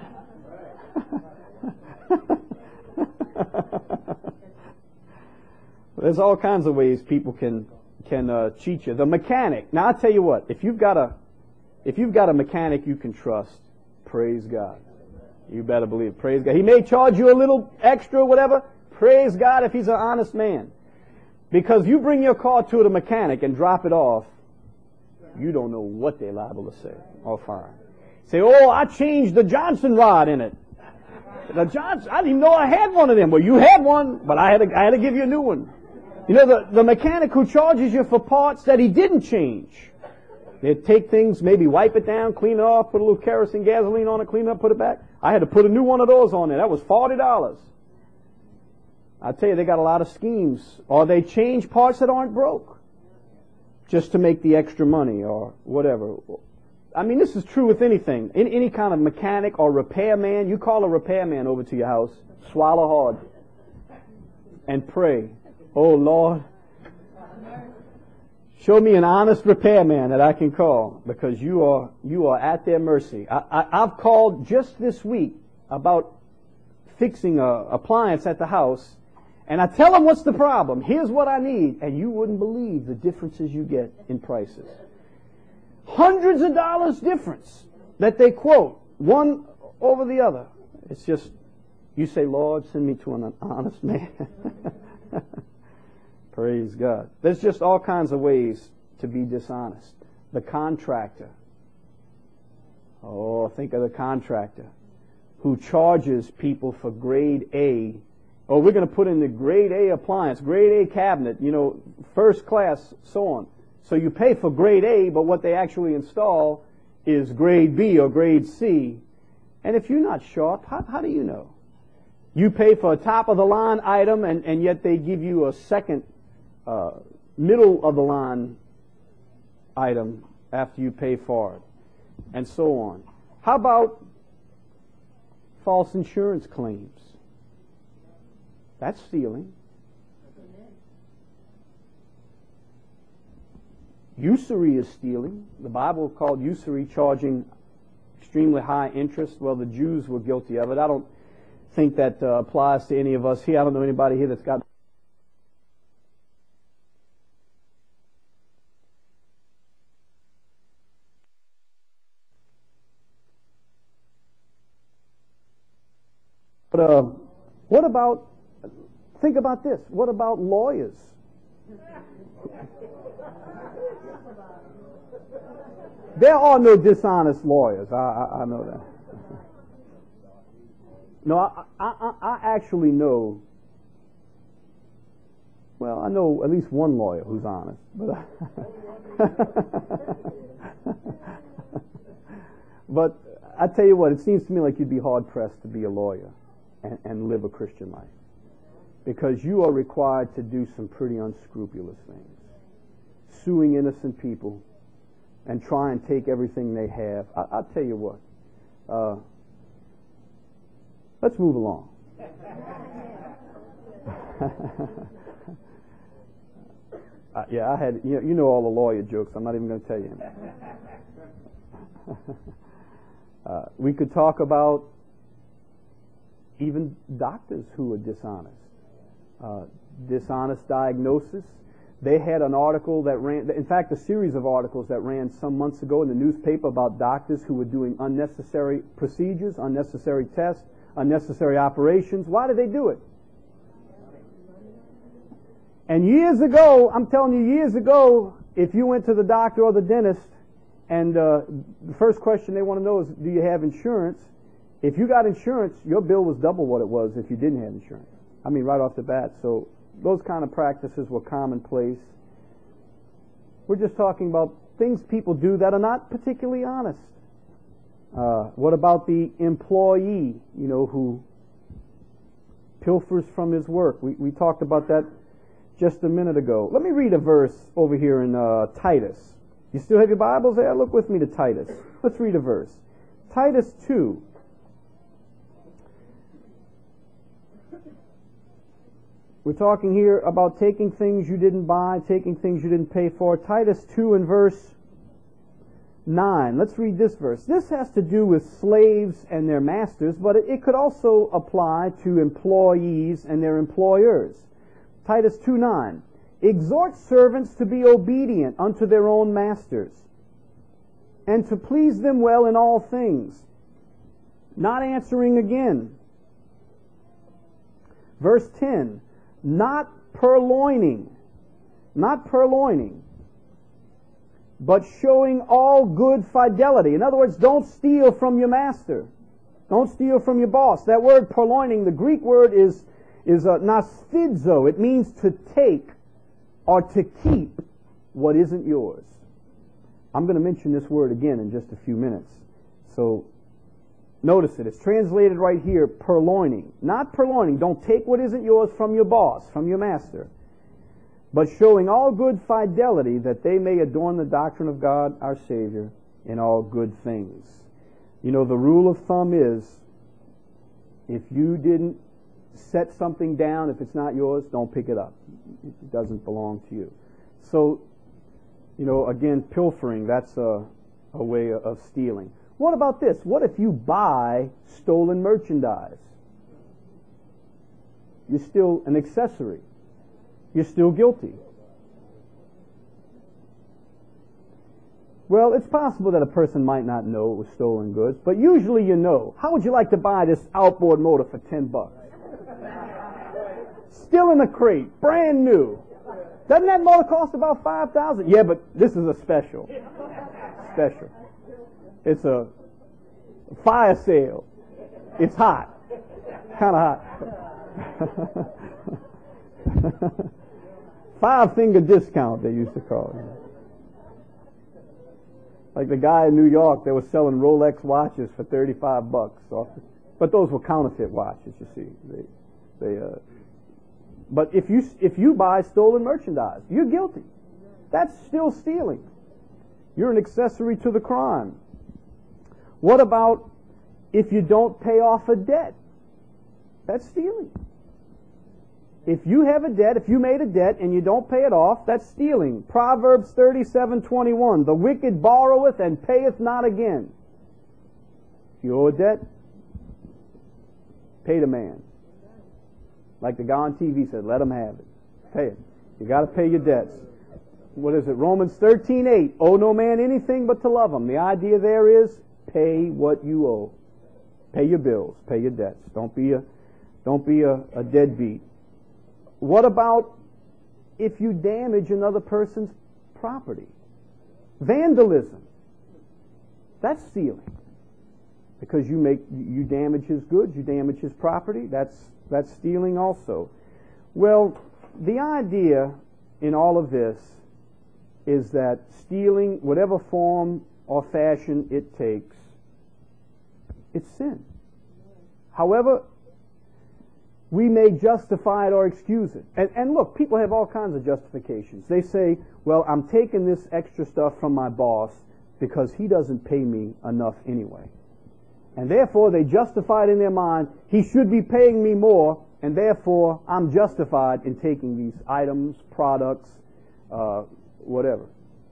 There's all kinds of ways people can can uh, cheat you. The mechanic. Now I'll tell you what, if you've got a if you've got a mechanic you can trust, praise God. You better believe it. Praise God. He may charge you a little extra or whatever. Praise God if he's an honest man. Because you bring your car to the mechanic and drop it off, you don't know what they're liable to say or fine. Say, oh, I changed the Johnson rod in it. The Johnson, I didn't even know I had one of them. Well, you had one, but I had to, I had to give you a new one. You know, the, the mechanic who charges you for parts that he didn't change. They'd take things, maybe wipe it down, clean it off, put a little kerosene, gasoline on it, clean it up, put it back. I had to put a new one of those on there. That was forty dollars. I tell you, they got a lot of schemes. Or they change parts that aren't broke just to make the extra money or whatever. I mean, this is true with anything. Any, any kind of mechanic or repairman. You call a repairman over to your house, swallow hard, and pray. Oh, Lord, show me an honest repairman that I can call, because you are you are at their mercy. I, I, I've called just this week about fixing a appliance at the house, and I tell them what's the problem. Here's what I need, and you wouldn't believe the differences you get in prices. Hundreds of dollars difference that they quote, one over the other. It's just, you say, Lord, send me to an honest man. Praise God. There's just all kinds of ways to be dishonest. The contractor. Oh, think of the contractor who charges people for grade A. Oh, we're going to put in the grade A appliance, grade A cabinet, you know, first class, so on. So you pay for grade A, but what they actually install is grade B or grade C. And if you're not sharp, how, how do you know? You pay for a top-of-the-line item, and, and yet they give you a second uh, middle-of-the-line item after you pay for it, and so on. How about false insurance claims? That's stealing. Usury is stealing. The Bible called usury charging extremely high interest. Well, the Jews were guilty of it. I don't think that uh, applies to any of us here. I don't know anybody here that's got But uh, what about, think about this, what about lawyers? There are no dishonest lawyers. I, I, I know that. No, I, I, I actually know Well, I know at least one lawyer who's honest, but but I tell you what, it seems to me like you'd be hard pressed to be a lawyer and, and live a Christian life, because you are required to do some pretty unscrupulous things, suing innocent people and try and take everything they have. I, I'll tell you what. Uh, let's move along. uh, yeah, I had you know, you know all the lawyer jokes. I'm not even going to tell you. uh, we could talk about even doctors who are dishonest. Uh, dishonest diagnosis. They had an article that ran, in fact, a series of articles that ran some months ago in the newspaper about doctors who were doing unnecessary procedures, unnecessary tests, unnecessary operations. Why did they do it? And years ago, I'm telling you, years ago, if you went to the doctor or the dentist, and uh, the first question they want to know is, do you have insurance? If you got insurance, your bill was double what it was if you didn't have insurance. I mean, right off the bat. So those kind of practices were commonplace. We're just talking about things people do that are not particularly honest. Uh, what about the employee, you know, who pilfers from his work? We, we talked about that just a minute ago. Let me read a verse over here in uh, Titus. You still have your Bibles there? Look with me to Titus. Let's read a verse. Titus two. We're talking here about taking things you didn't buy, taking things you didn't pay for. Titus two and verse nine. Let's read this verse. This has to do with slaves and their masters, but it could also apply to employees and their employers. Titus two nine. Exhort servants to be obedient unto their own masters, and to please them well in all things, not answering again. Verse ten. Not purloining, not purloining, but showing all good fidelity. In other words, don't steal from your master. Don't steal from your boss. That word purloining, the Greek word is, is uh, nasphidzo. It means to take or to keep what isn't yours. I'm going to mention this word again in just a few minutes. So notice it. It's translated right here, purloining. Not purloining. Don't take what isn't yours from your boss, from your master. But showing all good fidelity, that they may adorn the doctrine of God our Savior in all good things. You know, the rule of thumb is, if you didn't set something down, if it's not yours, don't pick it up. It doesn't belong to you. So, you know, again, pilfering, that's a, a way of stealing. What about this? What if you buy stolen merchandise? You're still an accessory. You're still guilty. Well, it's possible that a person might not know it was stolen goods, but usually you know. How would you like to buy this outboard motor for ten bucks? Still in the crate, brand new. Doesn't that motor cost about five thousand? Yeah, but this is a special. Special. It's a fire sale. It's hot. Kind of hot. Five finger discount, they used to call it. Like the guy in New York, they were selling Rolex watches for thirty-five bucks. But those were counterfeit watches, you see. They, they, uh, but if you, if you buy stolen merchandise, you're guilty. That's still stealing. You're an accessory to the crime. What about if you don't pay off a debt? That's stealing. If you have a debt, if you made a debt and you don't pay it off, that's stealing. Proverbs thirty-seven twenty-one, the wicked borroweth and payeth not again. If you owe a debt, pay the man. Like the guy on T V said, let him have it. Pay it. You got to pay your debts. What is it? Romans thirteen eight, owe no man anything but to love him. The idea there is, pay what you owe. Pay your bills. Pay your debts. Don't be a, don't be a, a deadbeat. What about if you damage another person's property? Vandalism. That's stealing. Because you make, you damage his goods, you damage his property. That's, that's stealing also. Well, the idea in all of this is that stealing, whatever form or fashion it takes, it's sin. However, we may justify it or excuse it. And, and look, people have all kinds of justifications. They say, well, I'm taking this extra stuff from my boss because he doesn't pay me enough anyway. And therefore, they justify it in their mind, he should be paying me more, and therefore, I'm justified in taking these items, products, uh, whatever.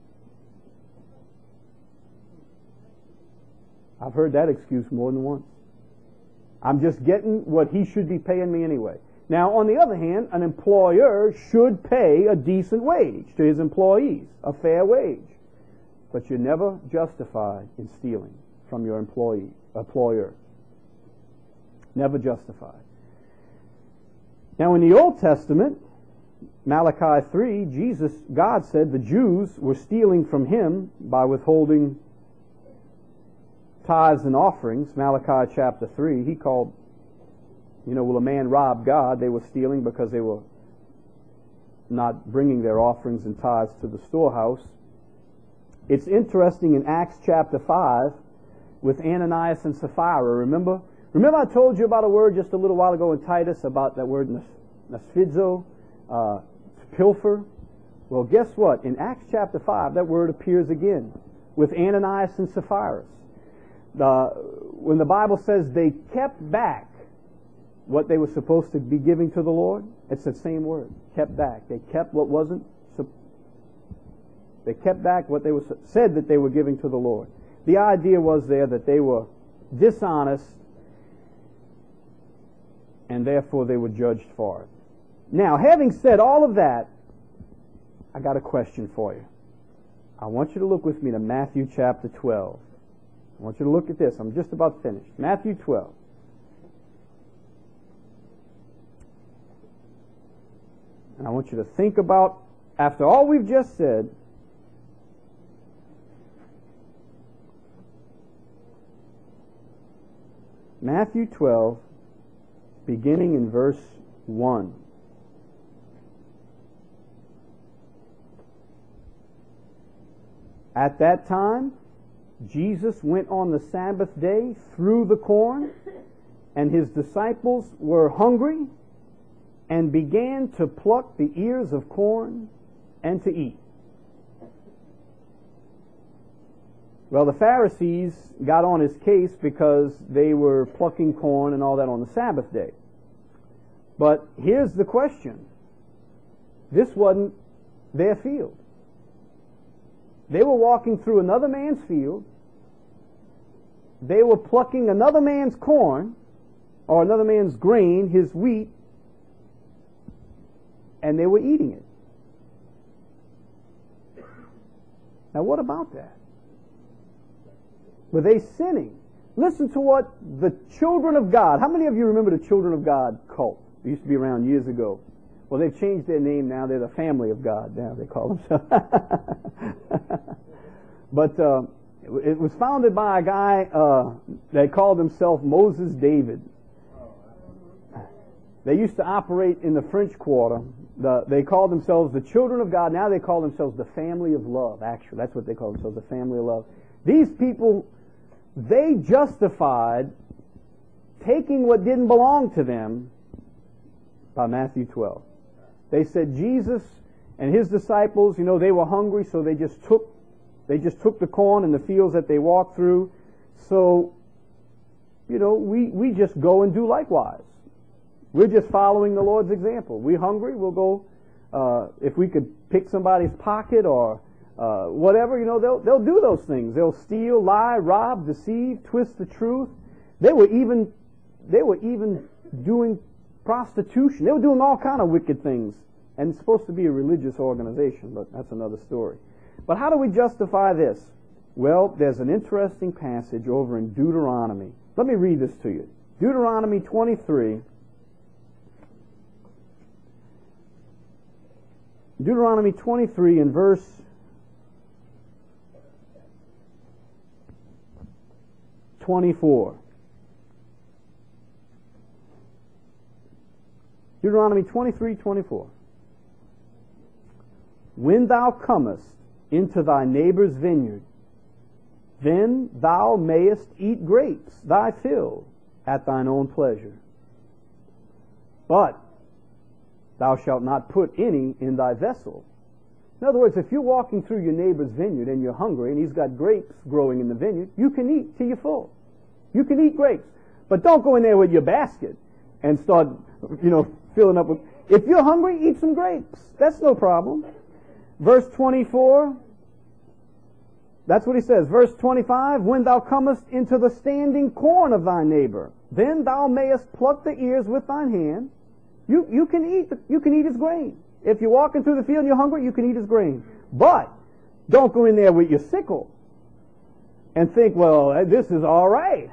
I've heard that excuse more than once. I'm just getting what he should be paying me anyway. Now, on the other hand, an employer should pay a decent wage to his employees, a fair wage. But you're never justified in stealing from your employee, employer. Never justified. Now, in the Old Testament, Malachi three, Jesus, God said the Jews were stealing from him by withholding tithes and offerings. Malachi chapter three, he called, you know, will a man rob God? They were stealing because they were not bringing their offerings and tithes to the storehouse. It's interesting in Acts chapter five with Ananias and Sapphira. Remember? Remember I told you about a word just a little while ago in Titus about that word nasphizo, uh, to pilfer? Well, guess what? In Acts chapter five, that word appears again with Ananias and Sapphira. Uh, when the Bible says they kept back what they were supposed to be giving to the Lord, it's the same word, kept back. They kept what wasn't, they kept back what they were, said that they were giving to the Lord. The idea was there that they were dishonest and therefore they were judged for it. Now, having said all of that, I got a question for you. I want you to look with me to Matthew chapter twelve. I want you to look at this. I'm just about finished. Matthew twelve. And I want you to think about, after all we've just said, Matthew twelve, beginning in verse one. At that time, Jesus went on the Sabbath day through the corn, and his disciples were hungry and began to pluck the ears of corn and to eat. Well, the Pharisees got on his case because they were plucking corn and all that on the Sabbath day. But here's the question. This wasn't their field. They were walking through another man's field. They were plucking another man's corn, or another man's grain, his wheat, and they were eating it. Now, what about that? Were they sinning? Listen to what the children of God, how many of you remember the Children of God cult? It used to be around years ago. Well, they've changed their name now. They're the Family of God now, they call themselves. But uh, it was founded by a guy uh, that called himself Moses David. They used to operate in the French Quarter. The, they called themselves the Children of God. Now they call themselves the Family of Love. Actually, that's what they call themselves, the Family of Love. These people, they justified taking what didn't belong to them by Matthew twelve. They said Jesus and his disciples, you know, they were hungry, so they just took they just took the corn in the fields that they walked through. So, you know, we, we just go and do likewise. We're just following the Lord's example. We're hungry, we'll go, uh, if we could pick somebody's pocket or uh, whatever, you know, they'll they'll do those things. They'll steal, lie, rob, deceive, twist the truth. They were even they were even doing prostitution. They were doing all kind of wicked things. And it's supposed to be a religious organization, but that's another story. But how do we justify this? Well, there's an interesting passage over in Deuteronomy. Let me read this to you. Deuteronomy twenty-three. Deuteronomy twenty-three in verse twenty-four. Deuteronomy twenty-three, twenty-four. when thou comest into thy neighbor's vineyard, then thou mayest eat grapes, thy fill, at thine own pleasure. But thou shalt not put any in thy vessel. In other words, if you're walking through your neighbor's vineyard and you're hungry and he's got grapes growing in the vineyard, you can eat till you're full. You can eat grapes. But don't go in there with your basket and start, you know, filling up with... If you're hungry, eat some grapes. That's no problem. Verse twenty-four, that's what he says. Verse twenty-five, when thou comest into the standing corn of thy neighbor, then thou mayest pluck the ears with thine hand. You, you can eat, you can eat his grain. If you're walking through the field and you're hungry, you can eat his grain. But don't go in there with your sickle and think, well, this is all right.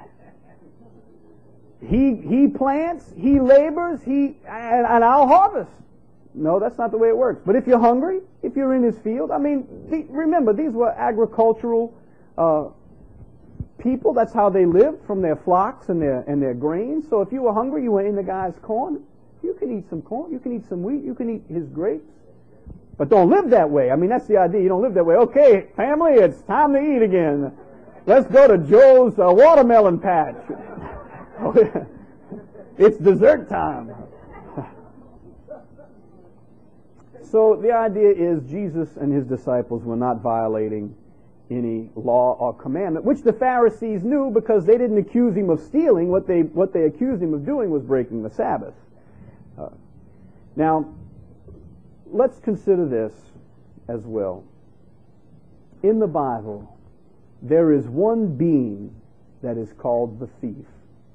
He he plants, he labors, he and, and I'll harvest. No, that's not the way it works. But if you're hungry, if you're in his field, I mean, the, remember, these were agricultural uh, people. That's how they lived, from their flocks and their and their grain. So if you were hungry, you went in the guy's corn. You can eat some corn. You can eat some wheat. You can eat his grapes. But don't live that way. I mean, that's the idea. You don't live that way. Okay, family, it's time to eat again. Let's go to Joe's uh, watermelon patch. It's dessert time. So the idea is Jesus and his disciples were not violating any law or commandment, which the Pharisees knew because they didn't accuse him of stealing. What they what they accused him of doing was breaking the Sabbath. Uh, now, let's consider this as well. In the Bible, there is one being that is called the thief.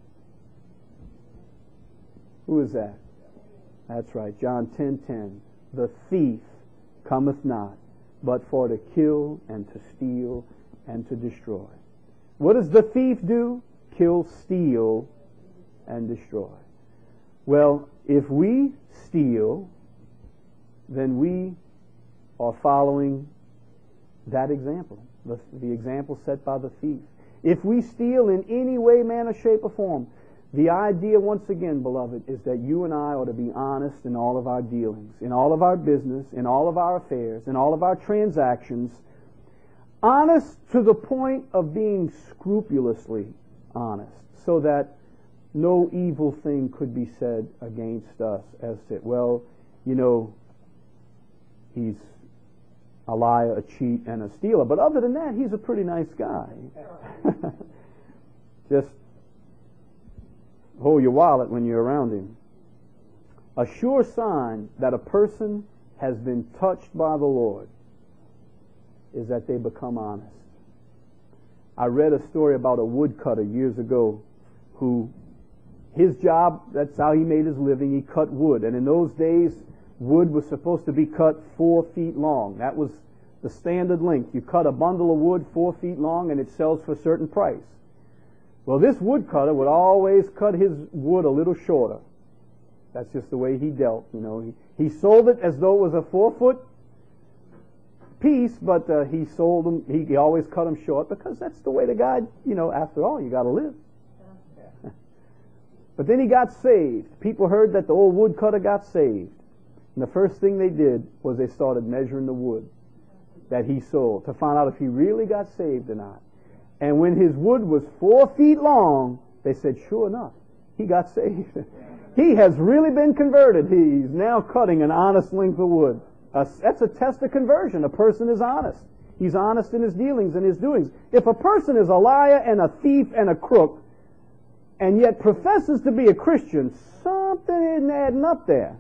Who is that? That's right, John ten ten. The thief cometh not, but for to kill and to steal and to destroy. What does the thief do? Kill, steal, and destroy. Well, if we steal, then we are following that example, the, the example set by the thief. If we steal in any way, manner, shape, or form, the idea, once again, beloved, is that you and I ought to be honest in all of our dealings, in all of our business, in all of our affairs, in all of our transactions. Honest to the point of being scrupulously honest, so that no evil thing could be said against us as to, well, you know, he's a liar, a cheat, and a stealer. But other than that, he's a pretty nice guy. Just hold your wallet when you're around him. A sure sign that a person has been touched by the Lord is that they become honest. I read a story about a woodcutter years ago who, his job, that's how he made his living, he cut wood. And in those days, wood was supposed to be cut four feet long. That was the standard length. You cut a bundle of wood four feet long and it sells for a certain price. Well, this woodcutter would always cut his wood a little shorter. That's just the way he dealt, you know. He, he sold it as though it was a four-foot piece, but uh, he sold them, he, he always cut them short because that's the way the guy, you know, after all, you got to live. But then he got saved. People heard that the old woodcutter got saved. And the first thing they did was they started measuring the wood that he sold to find out if he really got saved or not. And when his wood was four feet long, they said, sure enough, he got saved. He has really been converted. He's now cutting an honest length of wood. Uh, that's a test of conversion. A person is honest. He's honest in his dealings and his doings. If a person is a liar and a thief and a crook, and yet professes to be a Christian, something isn't adding up there.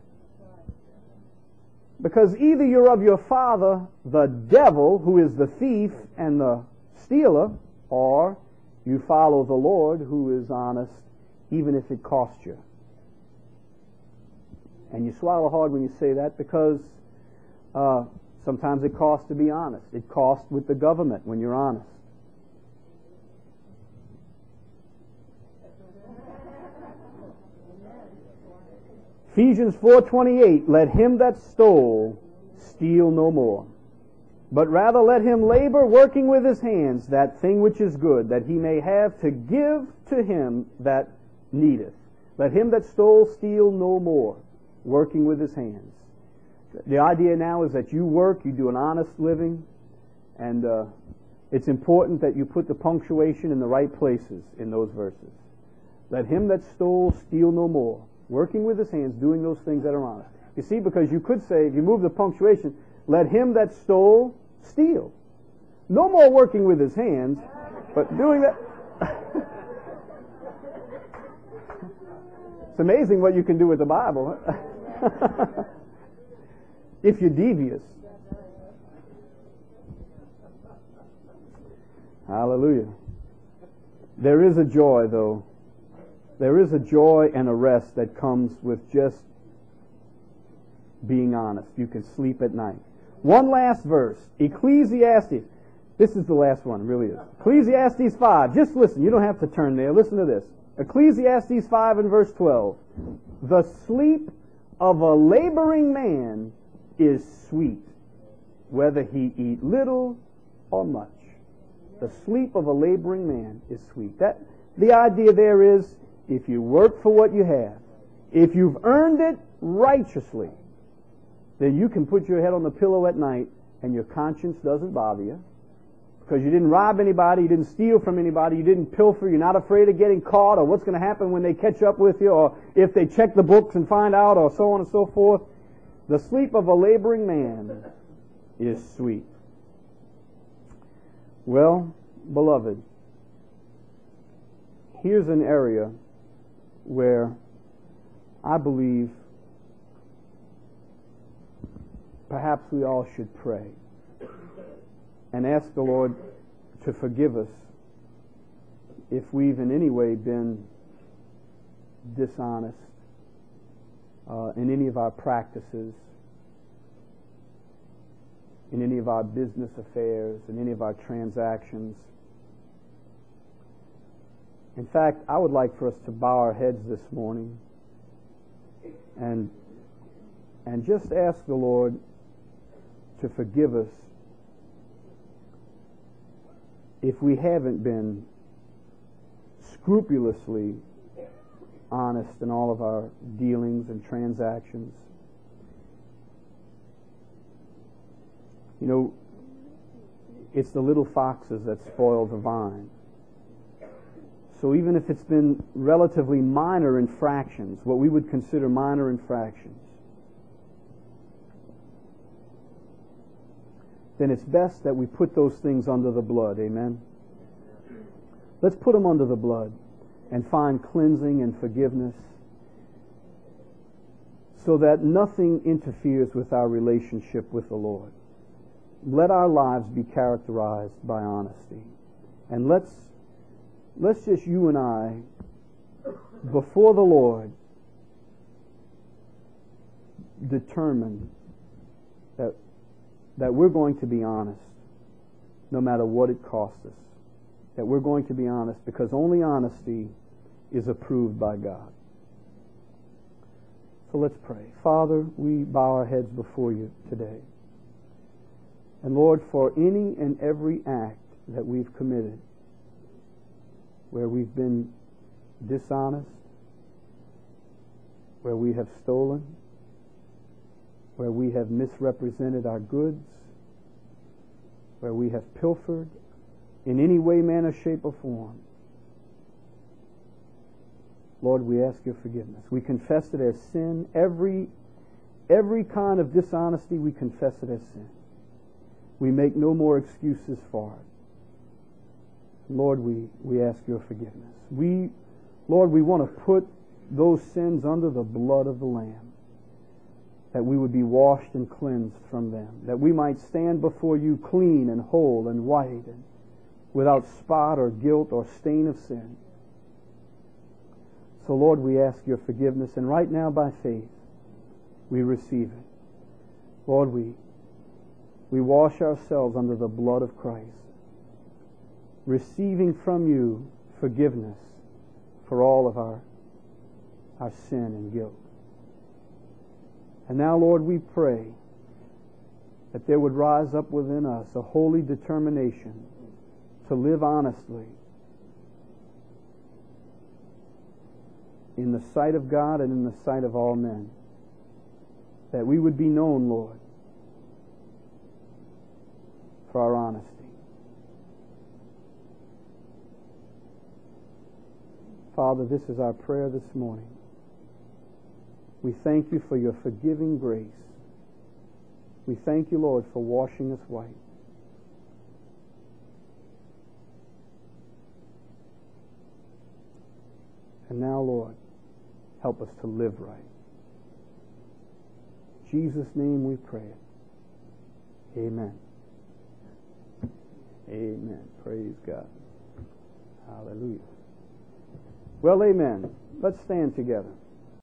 Because either you're of your father, the devil, who is the thief and the stealer, or you follow the Lord, who is honest, even if it costs you. And you swallow hard when you say that, because uh, sometimes it costs to be honest. It costs with the government when you're honest. Ephesians four twenty-eight, let him that stole steal no more, but rather let him labor, working with his hands that thing which is good, that he may have to give to him that needeth. Let him that stole steal no more, working with his hands. The idea now is that you work, you do an honest living, and uh, it's important that you put the punctuation in the right places in those verses. Let him that stole steal no more, working with his hands, doing those things that are honest. You see, because you could say, if you move the punctuation, let him that stole steal. No more working with his hands, but doing that. It's amazing what you can do with the Bible. If you're devious. Hallelujah. There is a joy, though. There is a joy and a rest that comes with just being honest. You can sleep at night. One last verse. Ecclesiastes. This is the last one, it really is. Ecclesiastes five. Just listen. You don't have to turn there. Listen to this. Ecclesiastes five and verse twelve. The sleep of a laboring man is sweet, whether he eat little or much. The sleep of a laboring man is sweet. That the idea there is, if you work for what you have, if you've earned it righteously, then you can put your head on the pillow at night and your conscience doesn't bother you. Because you didn't rob anybody, you didn't steal from anybody, you didn't pilfer, you're not afraid of getting caught or what's going to happen when they catch up with you or if they check the books and find out or so on and so forth. The sleep of a laboring man is sweet. Well, beloved, here's an area where I believe perhaps we all should pray and ask the Lord to forgive us if we've in any way been dishonest uh, in any of our practices, in any of our business affairs, in any of our transactions. In fact, I would like for us to bow our heads this morning and and just ask the Lord to forgive us if we haven't been scrupulously honest in all of our dealings and transactions. You know, it's the little foxes that spoil the vine. So even if it's been relatively minor infractions, what we would consider minor infractions, then it's best that we put those things under the blood. Amen? Let's put them under the blood and find cleansing and forgiveness so that nothing interferes with our relationship with the Lord. Let our lives be characterized by honesty. And let's let's just, you and I, before the Lord, determine that that we're going to be honest no matter what it costs us. That we're going to be honest because only honesty is approved by God. So let's pray. Father, we bow our heads before you today. And Lord, for any and every act that we've committed where we've been dishonest, where we have stolen, where we have misrepresented our goods, where we have pilfered in any way, manner, shape, or form, Lord, we ask your forgiveness. We confess it as sin. Every, every kind of dishonesty, we confess it as sin. We make no more excuses for it. Lord, we, we ask your forgiveness. We, Lord, we want to put those sins under the blood of the Lamb, that we would be washed and cleansed from them, that we might stand before you clean and whole and white and without spot or guilt or stain of sin. So, Lord, we ask your forgiveness, and right now by faith we receive it. Lord, we we wash ourselves under the blood of Christ, receiving from you forgiveness for all of our, our sin and guilt. And now, Lord, we pray that there would rise up within us a holy determination to live honestly in the sight of God and in the sight of all men. that we would be known, Lord, for our honesty. Father, this is our prayer this morning. We thank you for your forgiving grace. We thank you, Lord, for washing us white. And now, Lord, help us to live right. In Jesus' name we pray. Amen. Amen. Praise God. Hallelujah. Well, amen. Let's stand together.